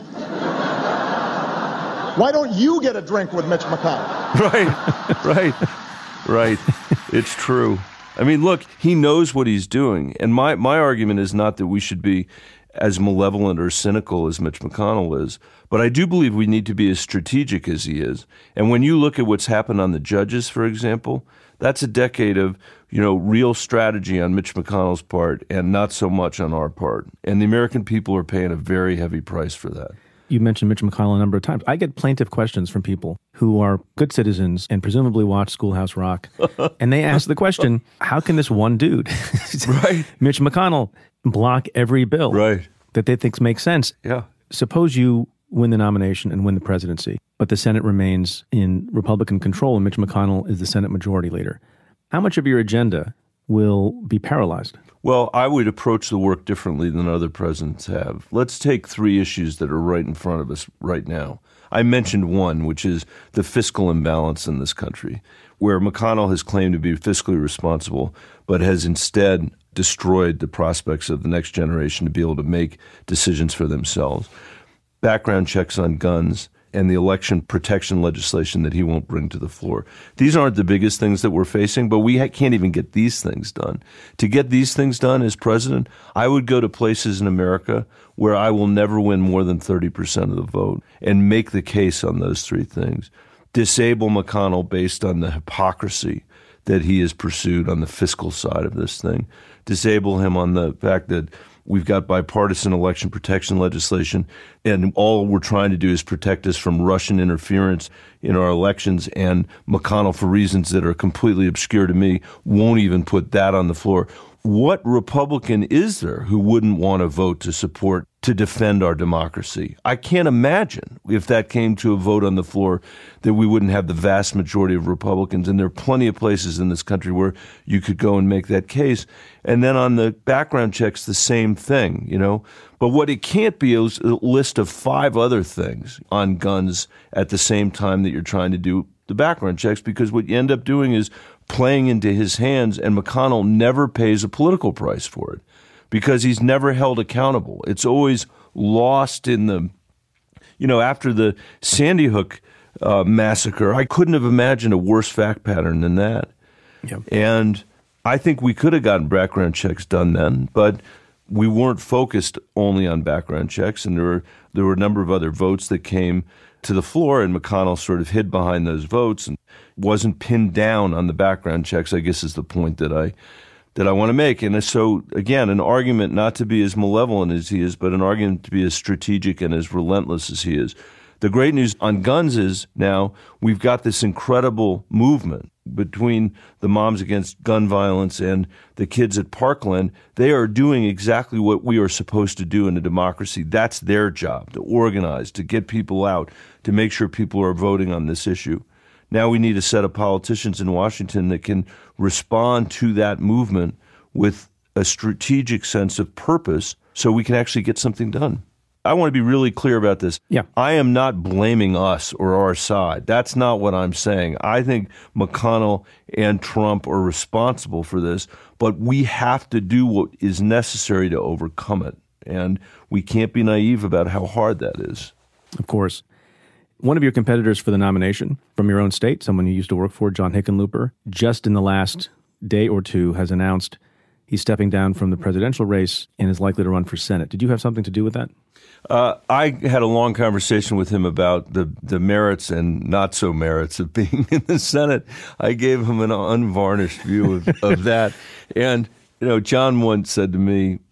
Why don't you get a drink with Mitch McConnell? Right, right, right. It's true. I mean, look, he knows what he's doing. And my, my argument is not that we should be as malevolent or cynical as Mitch McConnell is, but I do believe we need to be as strategic as he is. And when you look at what's happened on the judges, for example, that's a decade of, you know, real strategy on Mitch McConnell's part and not so much on our part. And the American people are paying a very heavy price for that. You mentioned Mitch McConnell a number of times. I get plaintive questions from people who are good citizens and presumably watch Schoolhouse Rock. And they ask the question, how can this one dude, right, Mitch McConnell, block every bill right. that they think makes sense? Yeah. Suppose you win the nomination and win the presidency, but the Senate remains in Republican control and Mitch McConnell is the Senate majority leader. How much of your agenda will be paralyzed? Well, I would approach the work differently than other presidents have. Let's take three issues that are right in front of us right now. I mentioned one, which is the fiscal imbalance in this country, where McConnell has claimed to be fiscally responsible, but has instead destroyed the prospects of the next generation to be able to make decisions for themselves. Background checks on guns and the election protection legislation that he won't bring to the floor. These aren't the biggest things that we're facing, but we ha- can't even get these things done. To get these things done as president, I would go to places in America where I will never win more than thirty percent of the vote and make the case on those three things. Disable McConnell based on the hypocrisy that he has pursued on the fiscal side of this thing. Disable him on the fact that we've got bipartisan election protection legislation, and all we're trying to do is protect us from Russian interference in our elections. And McConnell, for reasons that are completely obscure to me, won't even put that on the floor. What Republican is there who wouldn't want to vote to support, to defend our democracy? I can't imagine if that came to a vote on the floor that we wouldn't have the vast majority of Republicans. And there are plenty of places in this country where you could go and make that case. And then on the background checks, the same thing, you know. But what it can't be is a list of five other things on guns at the same time that you're trying to do the background checks, because what you end up doing is playing into his hands, and McConnell never pays a political price for it because he's never held accountable. It's always lost in the, you know, after the Sandy Hook uh, massacre, I couldn't have imagined a worse fact pattern than that. Yep. And I think we could have gotten background checks done then, but we weren't focused only on background checks, and there were, there were a number of other votes that came to the floor, and McConnell sort of hid behind those votes and wasn't pinned down on the background checks, I guess is the point that I that I want to make. And so, again, an argument not to be as malevolent as he is, but an argument to be as strategic and as relentless as he is. The great news on guns is now we've got this incredible movement between the Moms Against Gun Violence and the kids at Parkland. They are doing exactly what we are supposed to do in a democracy. That's their job, to organize, to get people out, to make sure people are voting on this issue. Now we need a set of politicians in Washington that can respond to that movement with a strategic sense of purpose so we can actually get something done. I want to be really clear about this. Yeah. I am not blaming us or our side. That's not what I'm saying. I think McConnell and Trump are responsible for this, but we have to do what is necessary to overcome it. And we can't be naive about how hard that is. Of course. One of your competitors for the nomination from your own state, someone you used to work for, John Hickenlooper, just in the last day or two has announced he's stepping down from the presidential race and is likely to run for Senate. Did you have something to do with that? Uh, I had a long conversation with him about the, the merits and not so merits of being in the Senate. I gave him an unvarnished view of, of that. And, you know, John once said to me,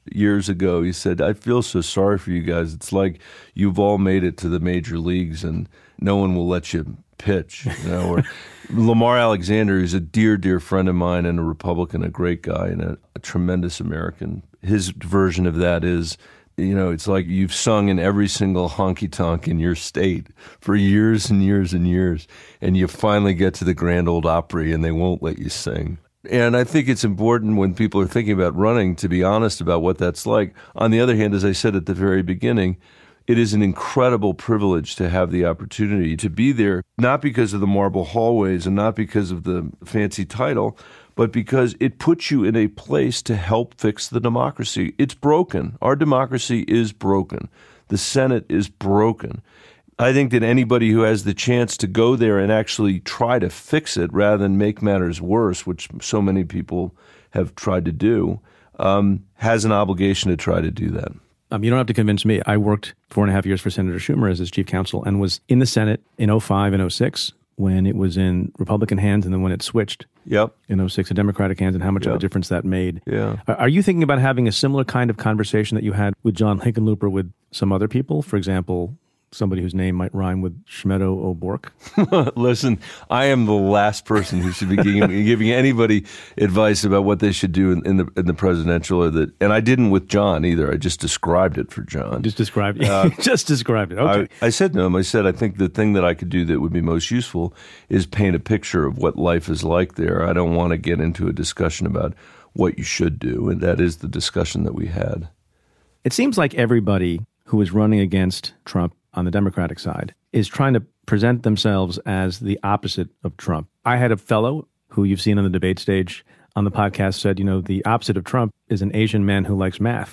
years ago. He said, I feel so sorry for you guys. It's like you've all made it to the major leagues and no one will let you pitch. You know, or Lamar Alexander, who's a dear, dear friend of mine and a Republican, a great guy and a, a tremendous American. His version of that is, you know, it's like you've sung in every single honky-tonk in your state for years and years and years, and you finally get to the Grand Ole Opry and they won't let you sing. And I think it's important when people are thinking about running to be honest about what that's like. On the other hand, as I said at the very beginning, it is an incredible privilege to have the opportunity to be there, not because of the marble hallways and not because of the fancy title, but because it puts you in a place to help fix the democracy. It's broken. Our democracy is broken. The Senate is broken. I think that anybody who has the chance to go there and actually try to fix it rather than make matters worse, which so many people have tried to do, um, has an obligation to try to do that. Um, you don't have to convince me. I worked four and a half years for Senator Schumer as his chief counsel and was in the Senate in oh five and oh six when it was in Republican hands and then when it switched yep. in oh six to Democratic hands and how much yep. of a difference that made. Yeah. Are you thinking about having a similar kind of conversation that you had with John Hickenlooper with some other people? For example, somebody whose name might rhyme with Shmedo O'Bork? Listen, I am the last person who should be giving, giving anybody advice about what they should do in, in the in the presidential or the. And I didn't with John either. I just described it for John. Just described it. Uh, just described it. Okay. I, I said to him, I said, I think the thing that I could do that would be most useful is paint a picture of what life is like there. I don't want to get into a discussion about what you should do, and that is the discussion that we had. It seems like everybody who is running against Trump on the Democratic side is trying to present themselves as the opposite of Trump. I had a fellow who you've seen on the debate stage on the podcast said, you know, the opposite of Trump is an Asian man who likes math.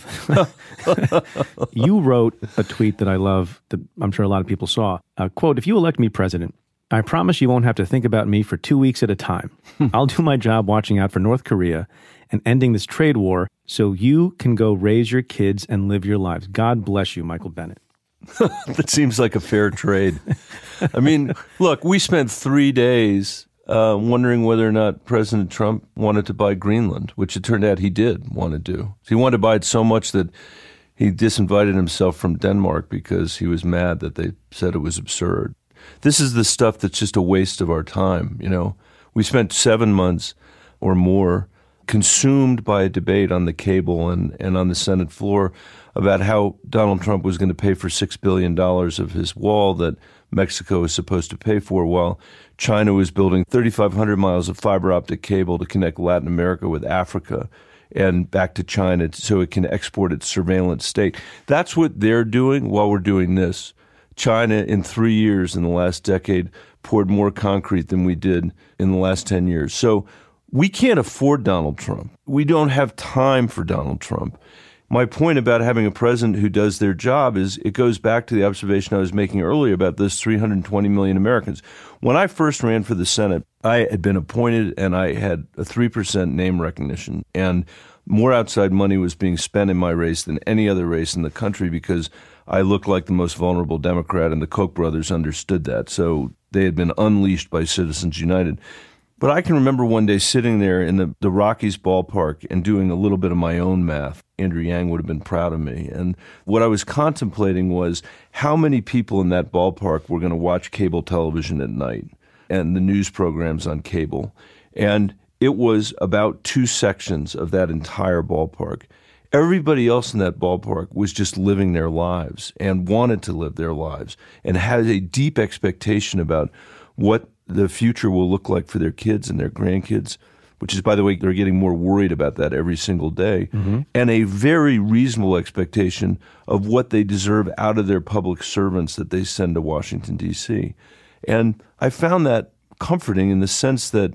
You wrote a tweet that I love that I'm sure a lot of people saw. Uh, quote, if you elect me president, I promise you won't have to think about me for two weeks at a time. I'll do my job watching out for North Korea and ending this trade war so you can go raise your kids and live your lives. God bless you, Michael Bennet. That seems like a fair trade. I mean, look, we spent three days uh, wondering whether or not President Trump wanted to buy Greenland, which it turned out he did want to do. He wanted to buy it so much that he disinvited himself from Denmark because he was mad that they said it was absurd. This is the stuff that's just a waste of our time, you know. We spent seven months or more consumed by a debate on the cable and, and on the Senate floor about how Donald Trump was going to pay for six billion dollars of his wall that Mexico is supposed to pay for, while China was building thirty-five hundred miles of fiber optic cable to connect Latin America with Africa and back to China so it can export its surveillance state. That's what they're doing while we're doing this. China, in three years in the last decade, poured more concrete than we did in the last ten years. So we can't afford Donald Trump. We don't have time for Donald Trump. My point about having a president who does their job is it goes back to the observation I was making earlier about those three hundred twenty million Americans. When I first ran for the Senate, I had been appointed and I had a three percent name recognition, and more outside money was being spent in my race than any other race in the country because I looked like the most vulnerable Democrat, and the Koch brothers understood that. So they had been unleashed by Citizens United. But I can remember one day sitting there in the, the Rockies ballpark and doing a little bit of my own math. Andrew Yang would have been proud of me. And what I was contemplating was how many people in that ballpark were going to watch cable television at night and the news programs on cable. And it was about two sections of that entire ballpark. Everybody else in that ballpark was just living their lives and wanted to live their lives and had a deep expectation about what the future will look like for their kids and their grandkids, which is, by the way, they're getting more worried about that every single day, mm-hmm. and a very reasonable expectation of what they deserve out of their public servants that they send to Washington, D C. And I found that comforting in the sense that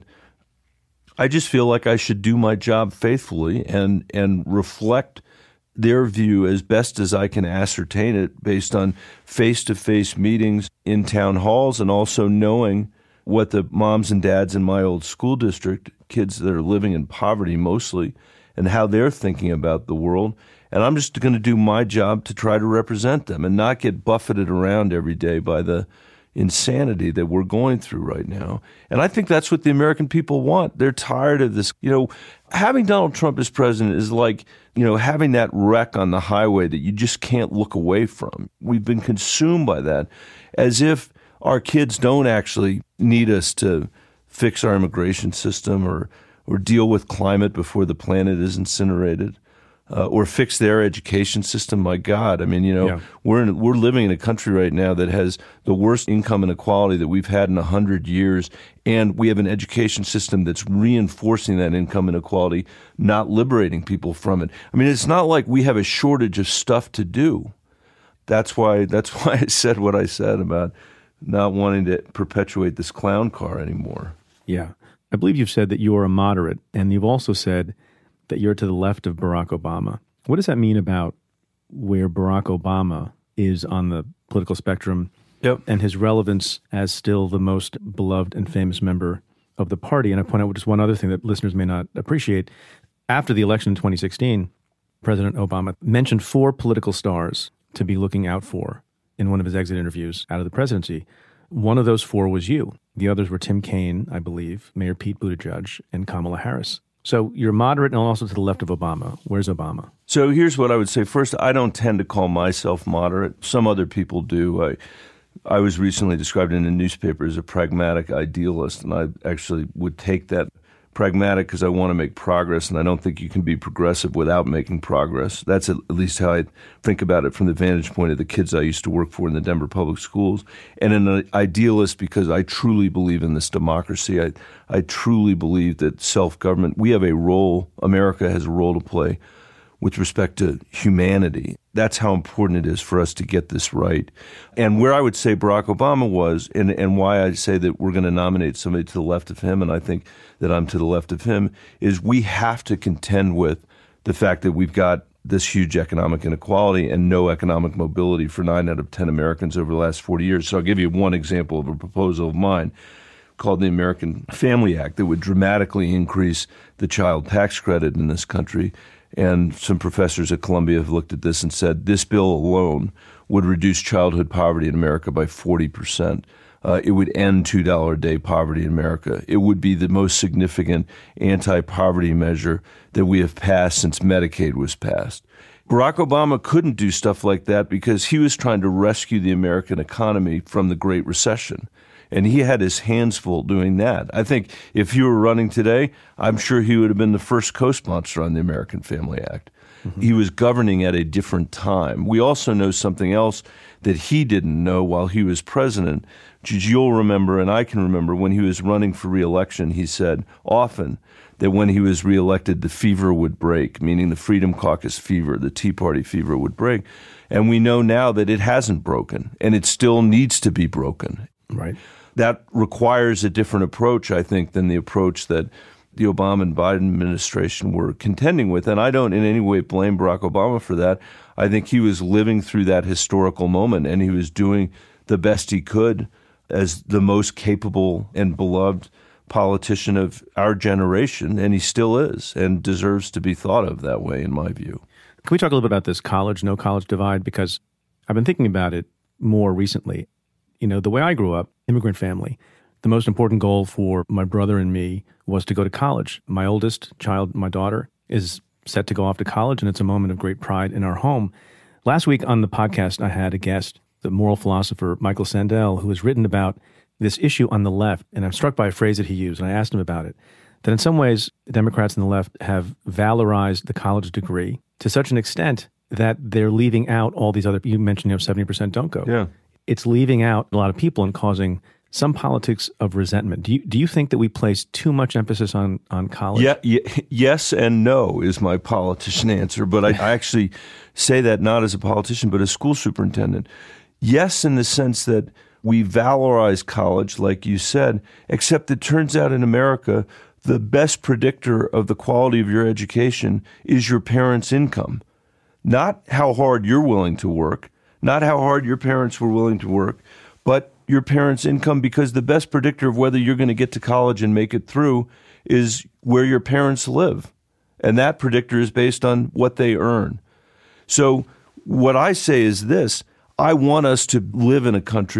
I just feel like I should do my job faithfully and and reflect their view as best as I can ascertain it based on face-to-face meetings in town halls and also knowing what the moms and dads in my old school district, kids that are living in poverty mostly, and how they're thinking about the world. And I'm just going to do my job to try to represent them and not get buffeted around every day by the, insanity that we're going through right now. And I think that's what the American people want. They're tired of this. You know, having Donald Trump as president is like, you know, having that wreck on the highway that you just can't look away from. We've been consumed by that, as if our kids don't actually need us to fix our immigration system or or deal with climate before the planet is incinerated. Uh, or fix their education system. My God, I mean, you know, yeah. we're in, we're living in a country right now that has the worst income inequality that we've had in a hundred years, and we have an education system that's reinforcing that income inequality, not liberating people from it. I mean, it's not like we have a shortage of stuff to do. That's why that's why I said what I said about not wanting to perpetuate this clown car anymore. Yeah, I believe you've said that you're a moderate, and you've also said that you're to the left of Barack Obama. What does that mean about where Barack Obama is on the political spectrum yep. and his relevance as still the most beloved and famous member of the party? And I point out just one other thing that listeners may not appreciate. After the election in twenty sixteen, President Obama mentioned four political stars to be looking out for in one of his exit interviews out of the presidency. One of those four was you. The others were Tim Kaine, I believe, Mayor Pete Buttigieg, and Kamala Harris. So you're moderate and also to the left of Obama. Where's Obama? So here's what I would say. First, I don't tend to call myself moderate. Some other people do. I I was recently described in a newspaper as a pragmatic idealist, and I actually would take that pragmatic because I want to make progress, and I don't think you can be progressive without making progress. That's at least how I think about it from the vantage point of the kids I used to work for in the Denver public schools. And an idealist because I truly believe in this democracy. I, I truly believe that self-government, we have a role, America has a role to play with respect to humanity. That's how important it is for us to get this right. And where I would say Barack Obama was, and, and why I say that we're going to nominate somebody to the left of him, and I think that I'm to the left of him, is we have to contend with the fact that we've got this huge economic inequality and no economic mobility for nine out of ten Americans over the last forty years. So I'll give you one example of a proposal of mine called the American Family Act that would dramatically increase the child tax credit in this country. And some professors at Columbia have looked at this and said this bill alone would reduce childhood poverty in America by forty percent. Uh, it would end two dollars a day poverty in America. It would be the most significant anti-poverty measure that we have passed since Medicaid was passed. Barack Obama couldn't do stuff like that because he was trying to rescue the American economy from the Great Recession. And he had his hands full doing that. I think if he were running today, I'm sure he would have been the first co-sponsor on the American Family Act. Mm-hmm. He was governing at a different time. We also know something else that he didn't know while he was president. You'll remember, and I can remember, when he was running for re-election, he said often that when he was re-elected, the fever would break, meaning the Freedom Caucus fever, the Tea Party fever would break. And we know now that it hasn't broken, and it still needs to be broken. Right. That requires a different approach, I think, than the approach that the Obama and Biden administration were contending with. And I don't in any way blame Barack Obama for that. I think he was living through that historical moment, and he was doing the best he could as the most capable and beloved politician of our generation, and he still is, and deserves to be thought of that way, in my view. Can we talk a little bit about this college, no college divide? Because I've been thinking about it more recently. You know, the way I grew up, immigrant family, the most important goal for my brother and me was to go to college. My oldest child, my daughter, is set to go off to college, and it's a moment of great pride in our home. Last week on the podcast, I had a guest, the moral philosopher Michael Sandel, who has written about this issue on the left, and I'm struck by a phrase that he used, and I asked him about it, that in some ways, Democrats on the left have valorized the college degree to such an extent that they're leaving out all these other, you mentioned, you know, seventy percent don't go. Yeah. It's leaving out a lot of people and causing some politics of resentment. Do you do you think that we place too much emphasis on, on college? Yeah, yeah, yes and no is my politician answer, but I, I actually say that not as a politician, but as school superintendent. Yes, in the sense that we valorize college, like you said, except it turns out in America, the best predictor of the quality of your education is your parents' income, not how hard you're willing to work, not how hard your parents were willing to work, but your parents' income, because the best predictor of whether you're going to get to college and make it through is where your parents live. And that predictor is based on what they earn. So what I say is this: I want us to live in a country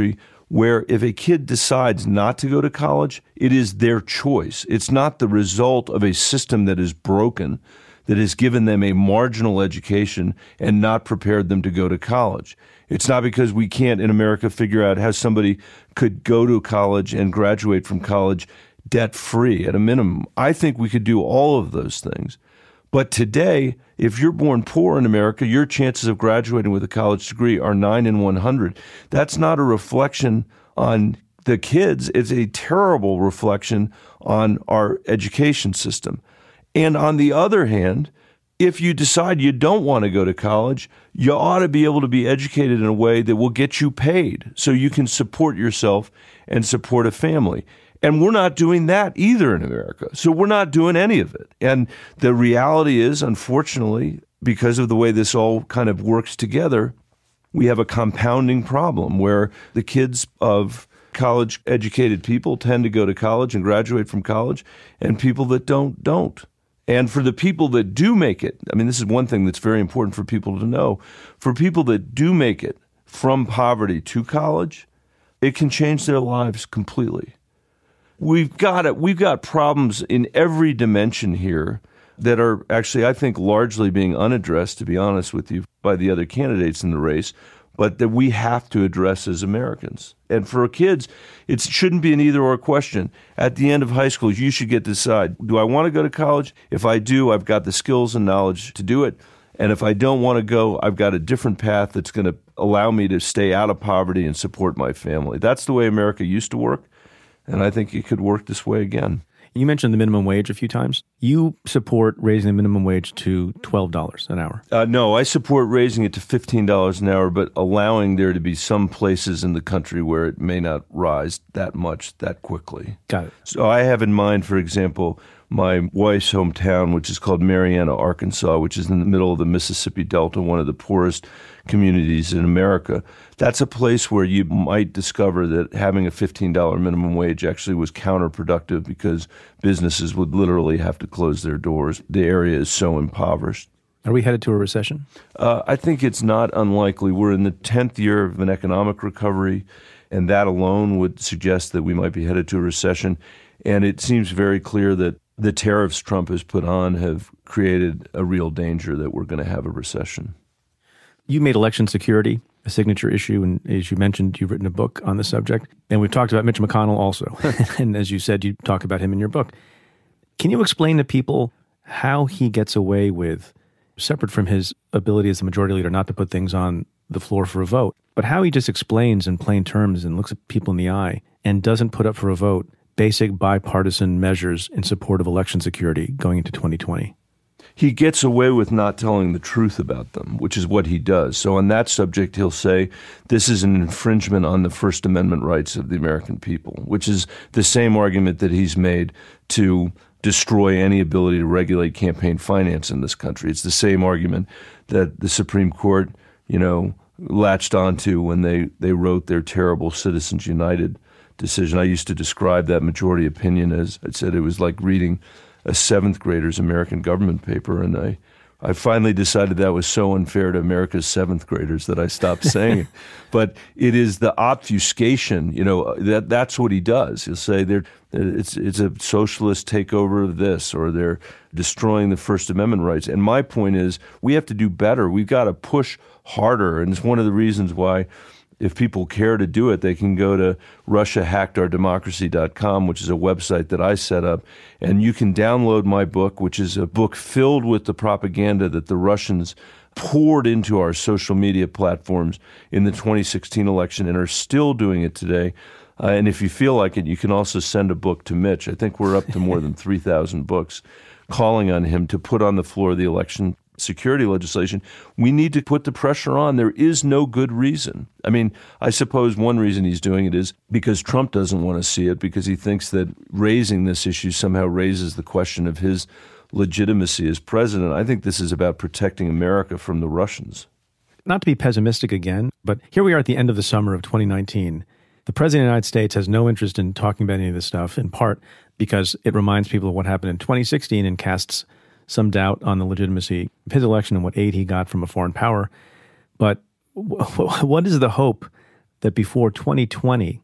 where if a kid decides not to go to college, it is their choice. It's not the result of a system that is broken, that has given them a marginal education and not prepared them to go to college. It's not because we can't in America figure out how somebody could go to college and graduate from college debt-free at a minimum. I think we could do all of those things. But today, if you're born poor in America, your chances of graduating with a college degree are nine in one hundred. That's not a reflection on the kids. It's a terrible reflection on our education system. And on the other hand, if you decide you don't want to go to college, you ought to be able to be educated in a way that will get you paid so you can support yourself and support a family. And we're not doing that either in America. So we're not doing any of it. And the reality is, unfortunately, because of the way this all kind of works together, we have a compounding problem where the kids of college-educated people tend to go to college and graduate from college, and people that don't, don't. And for the people that do make it, I mean, this is one thing that's very important for people to know. For people that do make it from poverty to college, it can change their lives completely. We've got it. We've got problems in every dimension here that are actually, I think, largely being unaddressed, to be honest with you, by the other candidates in the race, but that we have to address as Americans. And for kids, it shouldn't be an either-or question. At the end of high school, you should get to decide, do I want to go to college? If I do, I've got the skills and knowledge to do it. And if I don't want to go, I've got a different path that's going to allow me to stay out of poverty and support my family. That's the way America used to work. And I think it could work this way again. You mentioned the minimum wage a few times. You support raising the minimum wage to twelve dollars an hour. Uh, no, I support raising it to fifteen dollars an hour, but allowing there to be some places in the country where it may not rise that much that quickly. Got it. So I have in mind, for example, my wife's hometown, which is called Marianna, Arkansas, which is in the middle of the Mississippi Delta, one of the poorest communities in America. That's a place where you might discover that having a fifteen dollars minimum wage actually was counterproductive because businesses would literally have to close their doors. The area is so impoverished. Are we headed to a recession? Uh, I think it's not unlikely. We're in the tenth year of an economic recovery, and that alone would suggest that we might be headed to a recession. And it seems very clear that the tariffs Trump has put on have created a real danger that we're going to have a recession. You made election security a signature issue, and as you mentioned, you've written a book on the subject. And we've talked about Mitch McConnell also. And as you said, you talk about him in your book. Can you explain to people how he gets away with, separate from his ability as a majority leader not to put things on the floor for a vote, but how he just explains in plain terms and looks at people in the eye and doesn't put up for a vote basic bipartisan measures in support of election security going into twenty twenty? He gets away with not telling the truth about them, which is what he does. So on that subject, he'll say, this is an infringement on the First Amendment rights of the American people, which is the same argument that he's made to destroy any ability to regulate campaign finance in this country. It's the same argument that the Supreme Court, you know, latched onto when they, they wrote their terrible Citizens United decision. I used to describe that majority opinion as, I said it was like reading a seventh grader's American government paper, and I, I finally decided that was so unfair to America's seventh graders that I stopped saying it. But it is the obfuscation, you know, that that's what he does. He'll say they're it's it's a socialist takeover of this, or they're destroying the First Amendment rights. And my point is, we have to do better. We've got to push harder, and it's one of the reasons why, if people care to do it, they can go to Russia Hacked Our Democracy dot com, which is a website that I set up, and you can download my book, which is a book filled with the propaganda that the Russians poured into our social media platforms in the twenty sixteen election and are still doing it today. Uh, and if you feel like it, you can also send a book to Mitch. I think we're up to more than three thousand books calling on him to put on the floor of the election security legislation. We need to put the pressure on. There is no good reason. I mean, I suppose one reason he's doing it is because Trump doesn't want to see it, because he thinks that raising this issue somehow raises the question of his legitimacy as president. I think this is about protecting America from the Russians. Not to be pessimistic again, but here we are at the end of the summer of twenty nineteen. The president of the United States has no interest in talking about any of this stuff, in part because it reminds people of what happened in twenty sixteen and casts some doubt on the legitimacy of his election and what aid he got from a foreign power. But w- w- what is the hope that before twenty twenty,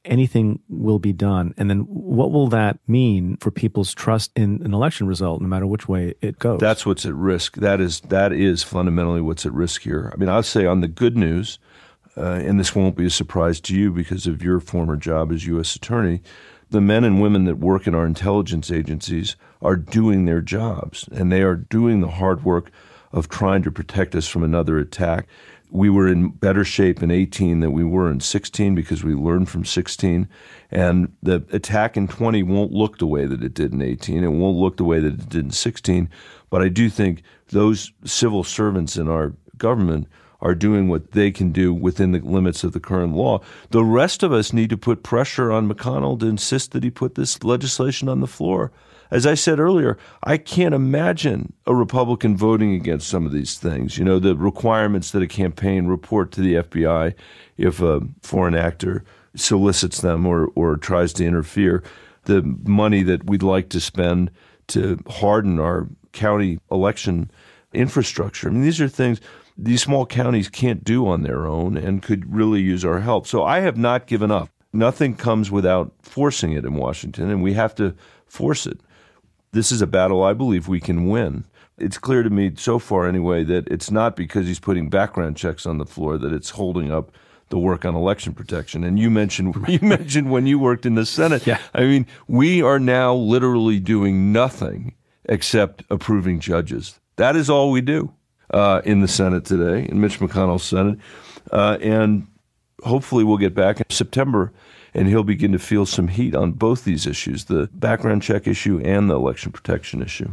anything will be done. And then what will that mean for people's trust in an election result, no matter which way it goes? That's what's at risk. That is that is fundamentally what's at risk here. I mean, I'll say on the good news, uh, and this won't be a surprise to you because of your former job as U S attorney, the men and women that work in our intelligence agencies are doing their jobs, and they are doing the hard work of trying to protect us from another attack. We were in better shape in eighteen than we were in sixteen because we learned from sixteen. And the attack in twenty won't look the way that it did in eighteen. It won't look the way that it did in sixteen. But I do think those civil servants in our government are doing what they can do within the limits of the current law. The rest of us need to put pressure on McConnell to insist that he put this legislation on the floor. As I said earlier, I can't imagine a Republican voting against some of these things. You know, the requirements that a campaign report to the F B I if a foreign actor solicits them or, or tries to interfere, the money that we'd like to spend to harden our county election infrastructure. I mean, these are things these small counties can't do on their own and could really use our help. So I have not given up. Nothing comes without forcing it in Washington, and we have to force it. This is a battle I believe we can win. It's clear to me so far anyway that it's not because he's putting background checks on the floor that it's holding up the work on election protection. And you mentioned you mentioned when you worked in the Senate. Yeah. I mean, we are now literally doing nothing except approving judges. That is all we do uh, in the Senate today, in Mitch McConnell's Senate. Uh, and hopefully we'll get back in September and he'll begin to feel some heat on both these issues, the background check issue and the election protection issue.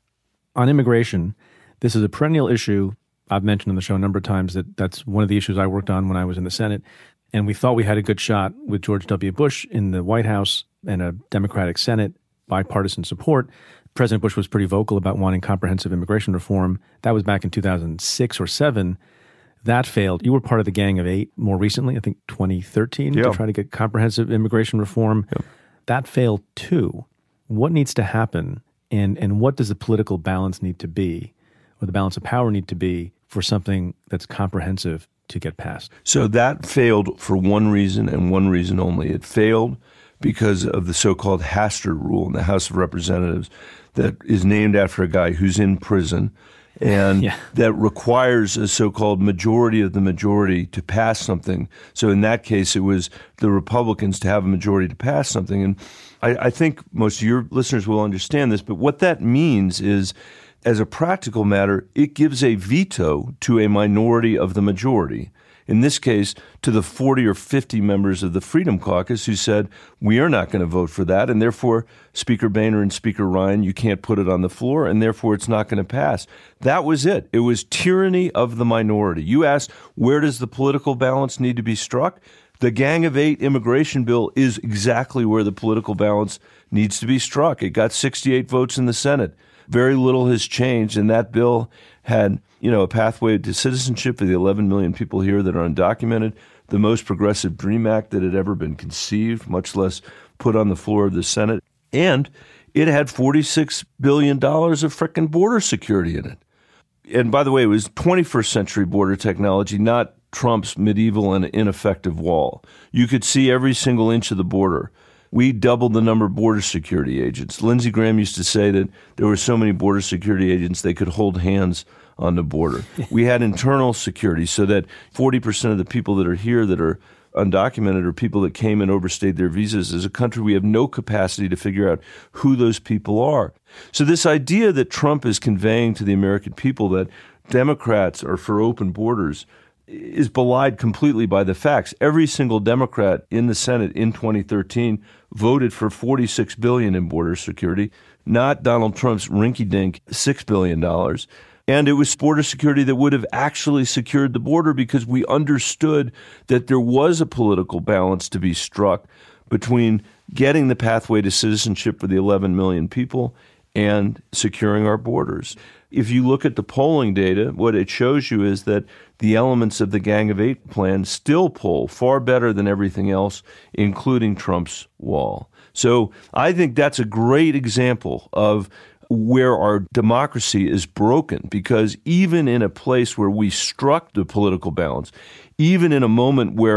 On immigration, this is a perennial issue. I've mentioned on the show a number of times that that's one of the issues I worked on when I was in the Senate. And we thought we had a good shot with George W. Bush in the White House and a Democratic Senate, bipartisan support. President Bush was pretty vocal about wanting comprehensive immigration reform. That was back in two thousand six or seven. That failed. You were part of the Gang of Eight more recently, I think twenty thirteen, yeah. to try to get comprehensive immigration reform. Yeah. That failed too. What needs to happen, and, and what does the political balance need to be, or the balance of power need to be, for something that's comprehensive to get passed? So that failed for one reason and one reason only. It failed because of the so-called Hastert rule in the House of Representatives that is named after a guy who's in prison and yeah. that requires a so-called majority of the majority to pass something. So in that case, it was the Republicans to have a majority to pass something. And I, I think most of your listeners will understand this, but what that means is, as a practical matter, it gives a veto to a minority of the majority. In this case, to the forty or fifty members of the Freedom Caucus who said, we are not going to vote for that, and therefore, Speaker Boehner and Speaker Ryan, you can't put it on the floor, and therefore it's not going to pass. That was it. It was tyranny of the minority. You asked, where does the political balance need to be struck? The Gang of Eight immigration bill is exactly where the political balance needs to be struck. It got sixty-eight votes in the Senate. Very little has changed, and that bill had, you know, a pathway to citizenship for the eleven million people here that are undocumented, the most progressive DREAM Act that had ever been conceived, much less put on the floor of the Senate. And it had forty-six billion dollars of frickin' border security in it. And by the way, it was twenty-first century border technology, not Trump's medieval and ineffective wall. You could see every single inch of the border. We doubled the number of border security agents. Lindsey Graham used to say that there were so many border security agents they could hold hands on the border. We had internal security so that forty percent of the people that are here that are undocumented are people that came and overstayed their visas. As a country, we have no capacity to figure out who those people are. So this idea that Trump is conveying to the American people that Democrats are for open borders is belied completely by the facts. Every single Democrat in the Senate in twenty thirteen voted for forty-six billion dollars in border security, not Donald Trump's rinky-dink six billion dollars. And it was border security that would have actually secured the border because we understood that there was a political balance to be struck between getting the pathway to citizenship for the eleven million people and securing our borders. If you look at the polling data, what it shows you is that the elements of the Gang of Eight plan still poll far better than everything else, including Trump's wall. So I think that's a great example of where our democracy is broken, because even in a place where we struck the political balance, even in a moment where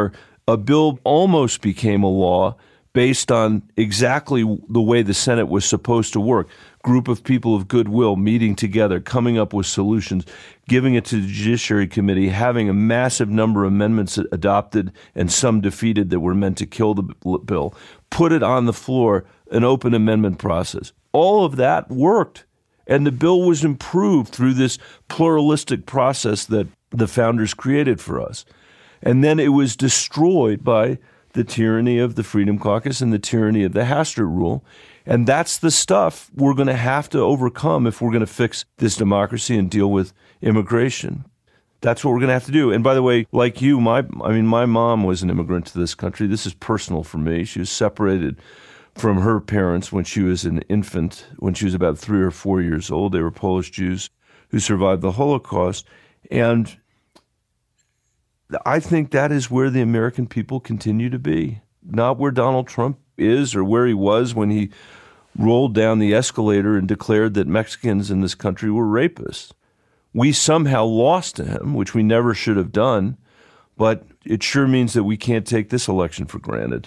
a bill almost became a law based on exactly the way the Senate was supposed to work. Group of people of goodwill meeting together, coming up with solutions, giving it to the Judiciary Committee, having a massive number of amendments adopted and some defeated that were meant to kill the bill, put it on the floor, an open amendment process. All of that worked. And the bill was improved through this pluralistic process that the founders created for us. And then it was destroyed by the tyranny of the Freedom Caucus and the tyranny of the Hastert Rule. And that's the stuff we're going to have to overcome if we're going to fix this democracy and deal with immigration. That's what we're going to have to do. And by the way, like you, my I mean, my mom was an immigrant to this country. This is personal for me. She was separated from her parents when she was an infant, when she was about three or four years old. They were Polish Jews who survived the Holocaust. And I think that is where the American people continue to be, not where Donald Trump is or where he was when he rolled down the escalator and declared that Mexicans in this country were rapists. We somehow lost to him, which we never should have done, but it sure means that we can't take this election for granted.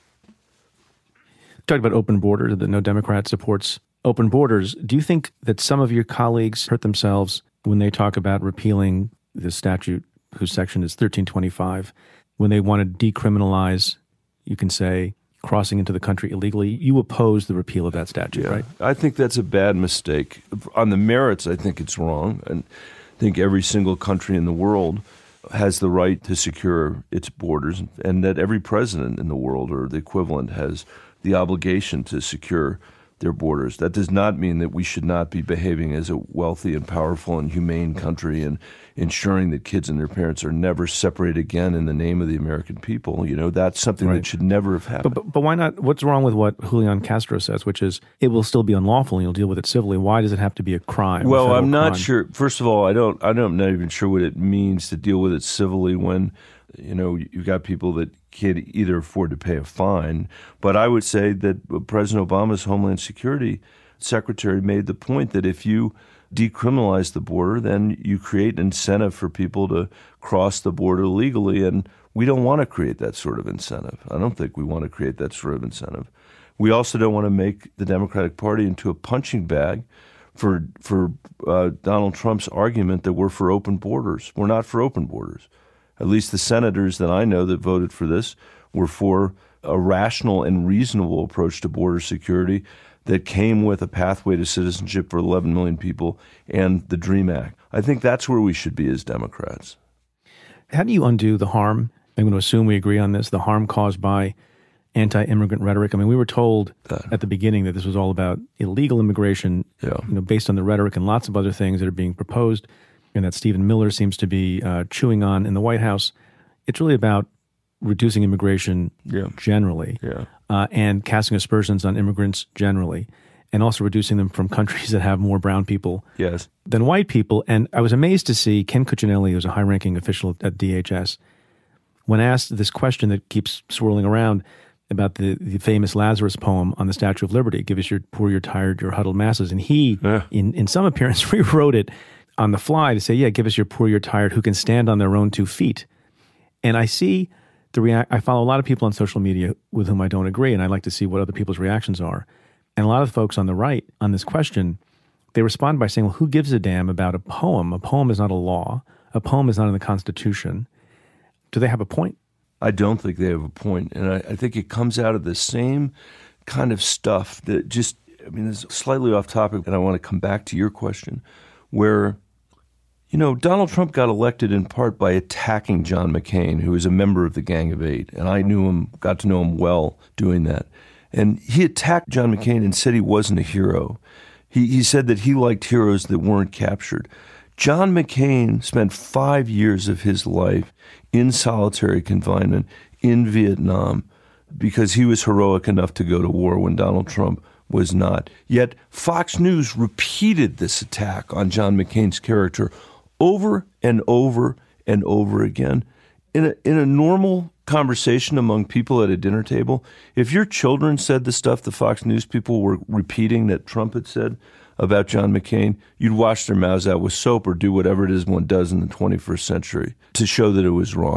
Talked about open borders, that no Democrat supports open borders. Do you think that some of your colleagues hurt themselves when they talk about repealing the statute whose section is thirteen twenty-five, when they want to decriminalize, you can say, crossing into the country illegally? You oppose the repeal of that statute, yeah, right? I think that's a bad mistake. On the merits, I think it's wrong. And I think every single country in the world has the right to secure its borders, and that every president in the world or the equivalent has the obligation to secure their borders. That does not mean that we should not be behaving as a wealthy and powerful and humane country and ensuring that kids and their parents are never separated again in the name of the American people. You know, that's something right. that should never have happened. But, but, but why not? What's wrong with what Julian Castro says, which is it will still be unlawful and you'll deal with it civilly? Why does it have to be a crime? Well, I'm not crime? sure. First of all, I don't, I don't, I'm not even sure what it means to deal with it civilly when, you know, you've got people that can't either afford to pay a fine. But I would say that President Obama's Homeland Security Secretary made the point that if you decriminalize the border, then you create an incentive for people to cross the border legally. And we don't want to create that sort of incentive. I don't think we want to create that sort of incentive. We also don't want to make the Democratic Party into a punching bag for for uh, Donald Trump's argument that we're for open borders. We're not for open borders. At least the senators that I know that voted for this were for a rational and reasonable approach to border security that came with a pathway to citizenship for eleven million people and the DREAM Act. I think that's where we should be as Democrats. How do you undo the harm? I'm going to assume we agree on this, the harm caused by anti-immigrant rhetoric. I mean, we were told uh, at the beginning that this was all about illegal immigration, yeah. you know, based on the rhetoric and lots of other things that are being proposed, and that Stephen Miller seems to be uh, chewing on in the White House. It's really about reducing immigration yeah. generally yeah. uh, and casting aspersions on immigrants generally, and also reducing them from countries that have more brown people yes. than white people. And I was amazed to see Ken Cuccinelli, who's a high-ranking official at D H S, when asked this question that keeps swirling around about the, the famous Lazarus poem on the Statue of Liberty, give us your poor, your tired, your huddled masses. And he, yeah. in, in some appearance, rewrote it on the fly to say, yeah, give us your poor, your tired, who can stand on their own two feet. And I see the react. I follow a lot of people on social media with whom I don't agree, and I like to see what other people's reactions are. And a lot of folks on the right on this question, they respond by saying, well, who gives a damn about a poem? A poem is not a law. A poem is not in the Constitution. Do they have a point? I don't think they have a point. And I, I think it comes out of the same kind of stuff that just, I mean, it's slightly off topic, and I want to come back to your question, where, you know, Donald Trump got elected in part by attacking John McCain, who was a member of the Gang of Eight. And I knew him, got to know him well doing that. And he attacked John McCain and said he wasn't a hero. He, he said that he liked heroes that weren't captured. John McCain spent five years of his life in solitary confinement in Vietnam because he was heroic enough to go to war when Donald Trump was not. Yet Fox News repeated this attack on John McCain's character over and over and over again. In a, in a normal conversation among people at a dinner table, if your children said the stuff the Fox News people were repeating that Trump had said about John McCain, you'd wash their mouths out with soap or do whatever it is one does in the twenty-first century to show that it was wrong.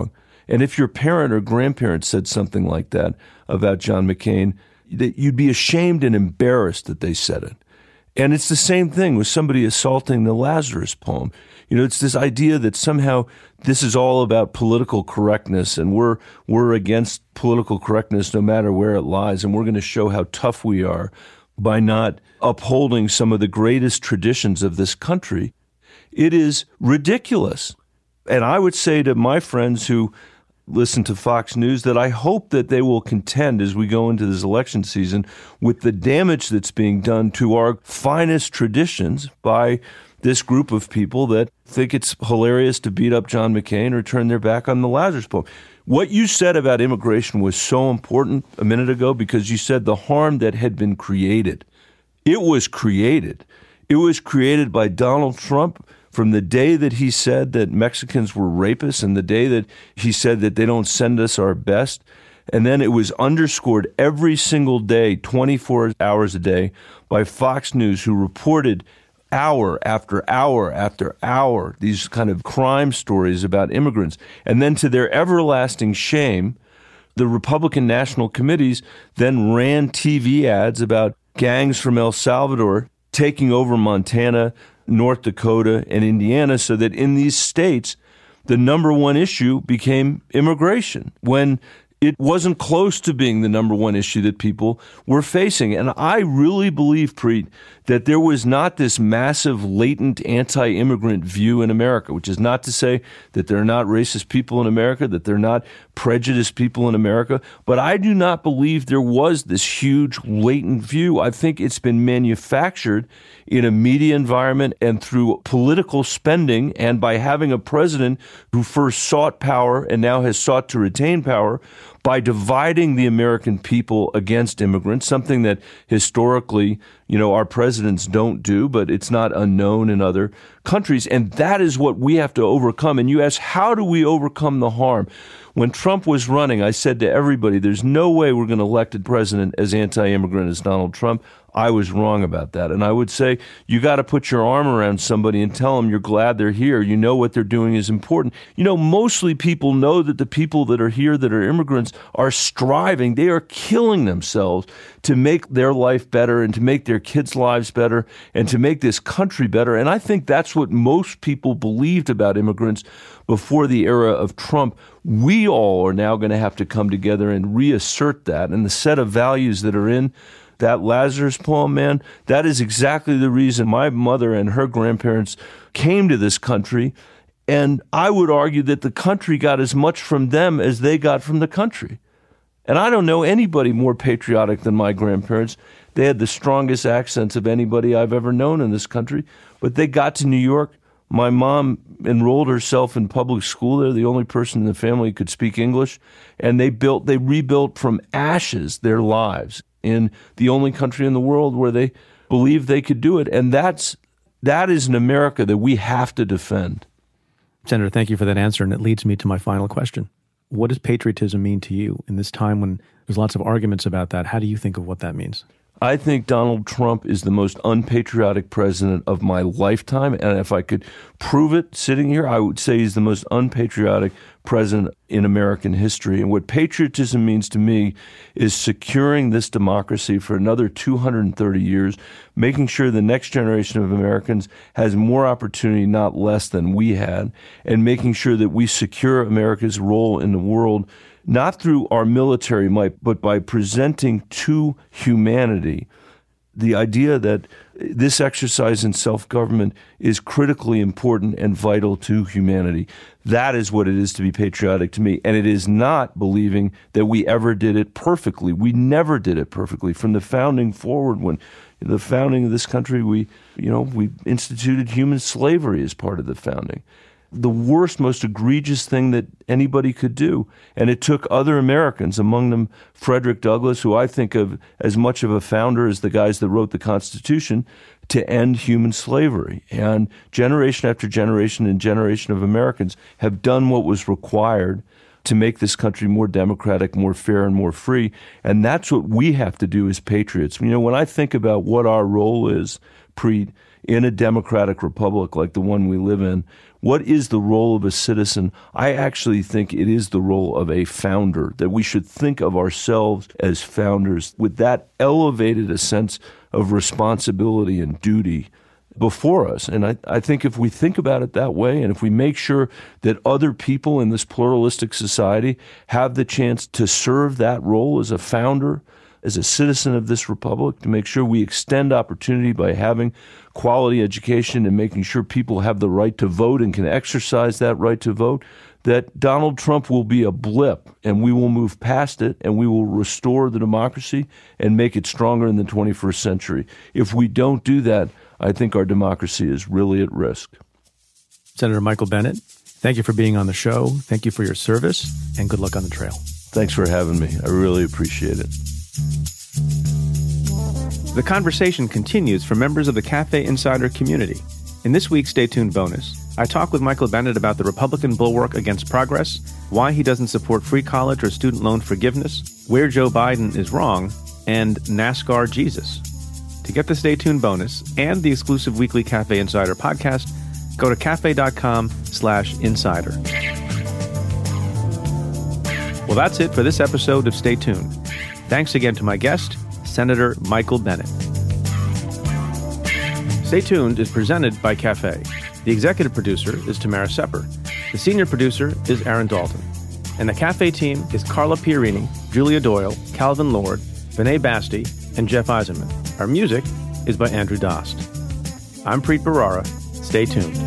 And if your parent or grandparent said something like that about John McCain, that you'd be ashamed and embarrassed that they said it. And it's the same thing with somebody assaulting the Lazarus poem. You know, it's this idea that somehow this is all about political correctness, and we're we're against political correctness no matter where it lies, and we're going to show how tough we are by not upholding some of the greatest traditions of this country. It is ridiculous. And I would say to my friends who listen to Fox News that I hope that they will contend as we go into this election season with the damage that's being done to our finest traditions by this group of people that think it's hilarious to beat up John McCain or turn their back on the Lazarus poem. What you said about immigration was so important a minute ago because you said the harm that had been created. It was created. It was created by Donald Trump from the day that he said that Mexicans were rapists and the day that he said that they don't send us our best. And then it was underscored every single day, twenty-four hours a day, by Fox News, who reported hour after hour after hour these kind of crime stories about immigrants. And then to their everlasting shame, the Republican National Committees then ran T V ads about gangs from El Salvador taking over Montana, North Dakota, and Indiana, so that in these states, the number one issue became immigration, when it wasn't close to being the number one issue that people were facing. And I really believe, Preet, that there was not this massive latent anti-immigrant view in America, which is not to say that there are not racist people in America, that there are not prejudiced people in America, but I do not believe there was this huge latent view. I think it's been manufactured in a media environment and through political spending, and by having a president who first sought power and now has sought to retain power by dividing the American people against immigrants, something that historically, you know, our presidents don't do, but it's not unknown in other countries. And that is what we have to overcome. And you ask, how do we overcome the harm? When Trump was running, I said to everybody, there's no way we're going to elect a president as anti-immigrant as Donald Trump. I was wrong about that. And I would say, you got to put your arm around somebody and tell them you're glad they're here. You know what they're doing is important. You know, mostly people know that the people that are here that are immigrants are striving. They are killing themselves to make their life better and to make their kids' lives better and to make this country better. And I think that's what most people believed about immigrants before the era of Trump. We all are now going to have to come together and reassert that. And the set of values that are in that Lazarus poem, man, that is exactly the reason my mother and her grandparents came to this country. And I would argue that the country got as much from them as they got from the country. And I don't know anybody more patriotic than my grandparents. They had the strongest accents of anybody I've ever known in this country. But they got to New York. My mom enrolled herself in public school there, the only person in the family who could speak English. And they built, they rebuilt from ashes their lives in the only country in the world where they believed they could do it. And that's that is an America that we have to defend. Senator, thank you for that answer. And it leads me to my final question. What does patriotism mean to you in this time when there's lots of arguments about that? How do you think of what that means? I think Donald Trump is the most unpatriotic president of my lifetime. And if I could prove it sitting here, I would say he's the most unpatriotic president in American history. And what patriotism means to me is securing this democracy for another two hundred thirty years, making sure the next generation of Americans has more opportunity, not less, than we had, and making sure that we secure America's role in the world, not through our military might, but by presenting to humanity the idea that this exercise in self-government is critically important and vital to humanity. That is what it is to be patriotic to me. And it is not believing that we ever did it perfectly. We never did it perfectly. From the founding forward, when the founding of this country, we, you know, we instituted human slavery as part of the founding. The worst, most egregious thing that anybody could do. And it took other Americans, among them Frederick Douglass, who I think of as much of a founder as the guys that wrote the Constitution, to end human slavery. And generation after generation and generation of Americans have done what was required to make this country more democratic, more fair, and more free. And that's what we have to do as patriots. You know, when I think about what our role is, Preet, in a democratic republic like the one we live in, what is the role of a citizen? I actually think it is the role of a founder, that we should think of ourselves as founders with that elevated a sense of responsibility and duty before us. And I, I think if we think about it that way, and if we make sure that other people in this pluralistic society have the chance to serve that role as a founder, as a citizen of this republic, to make sure we extend opportunity by having quality education and making sure people have the right to vote and can exercise that right to vote, that Donald Trump will be a blip and we will move past it and we will restore the democracy and make it stronger in the twenty-first century. If we don't do that, I think our democracy is really at risk. Senator Michael Bennet, thank you for being on the show. Thank you for your service, and good luck on the trail. Thanks for having me. I really appreciate it. The conversation continues for members of the Cafe Insider community. In this week's Stay Tuned bonus, I talk with Michael Bennet about the Republican bulwark against progress, why he doesn't support free college or student loan forgiveness, where Joe Biden is wrong, and NASCAR Jesus. To get the Stay Tuned bonus and the exclusive weekly Cafe Insider podcast, go to cafe.com slash insider. Well, that's it for this episode of Stay Tuned. Thanks again to my guest, Senator Michael Bennet. Stay Tuned is presented by Cafe. The executive producer is Tamara Sepper. The senior producer is Aaron Dalton. And the Cafe team is Carla Pierini, Julia Doyle, Calvin Lord, Vinay Basti, and Jeff Eisenman. Our music is by Andrew Dost. I'm Preet Bharara. Stay tuned.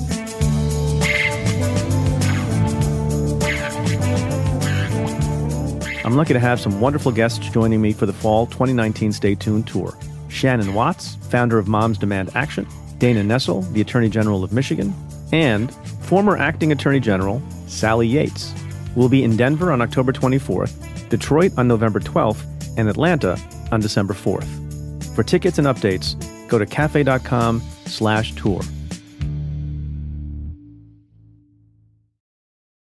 I'm lucky to have some wonderful guests joining me for the fall twenty nineteen Stay Tuned tour. Shannon Watts, founder of Moms Demand Action, Dana Nessel, the Attorney General of Michigan, and former Acting Attorney General Sally Yates. We'll be in Denver on October twenty-fourth, Detroit on November twelfth, and Atlanta on December fourth. For tickets and updates, go to cafe.com slash tour.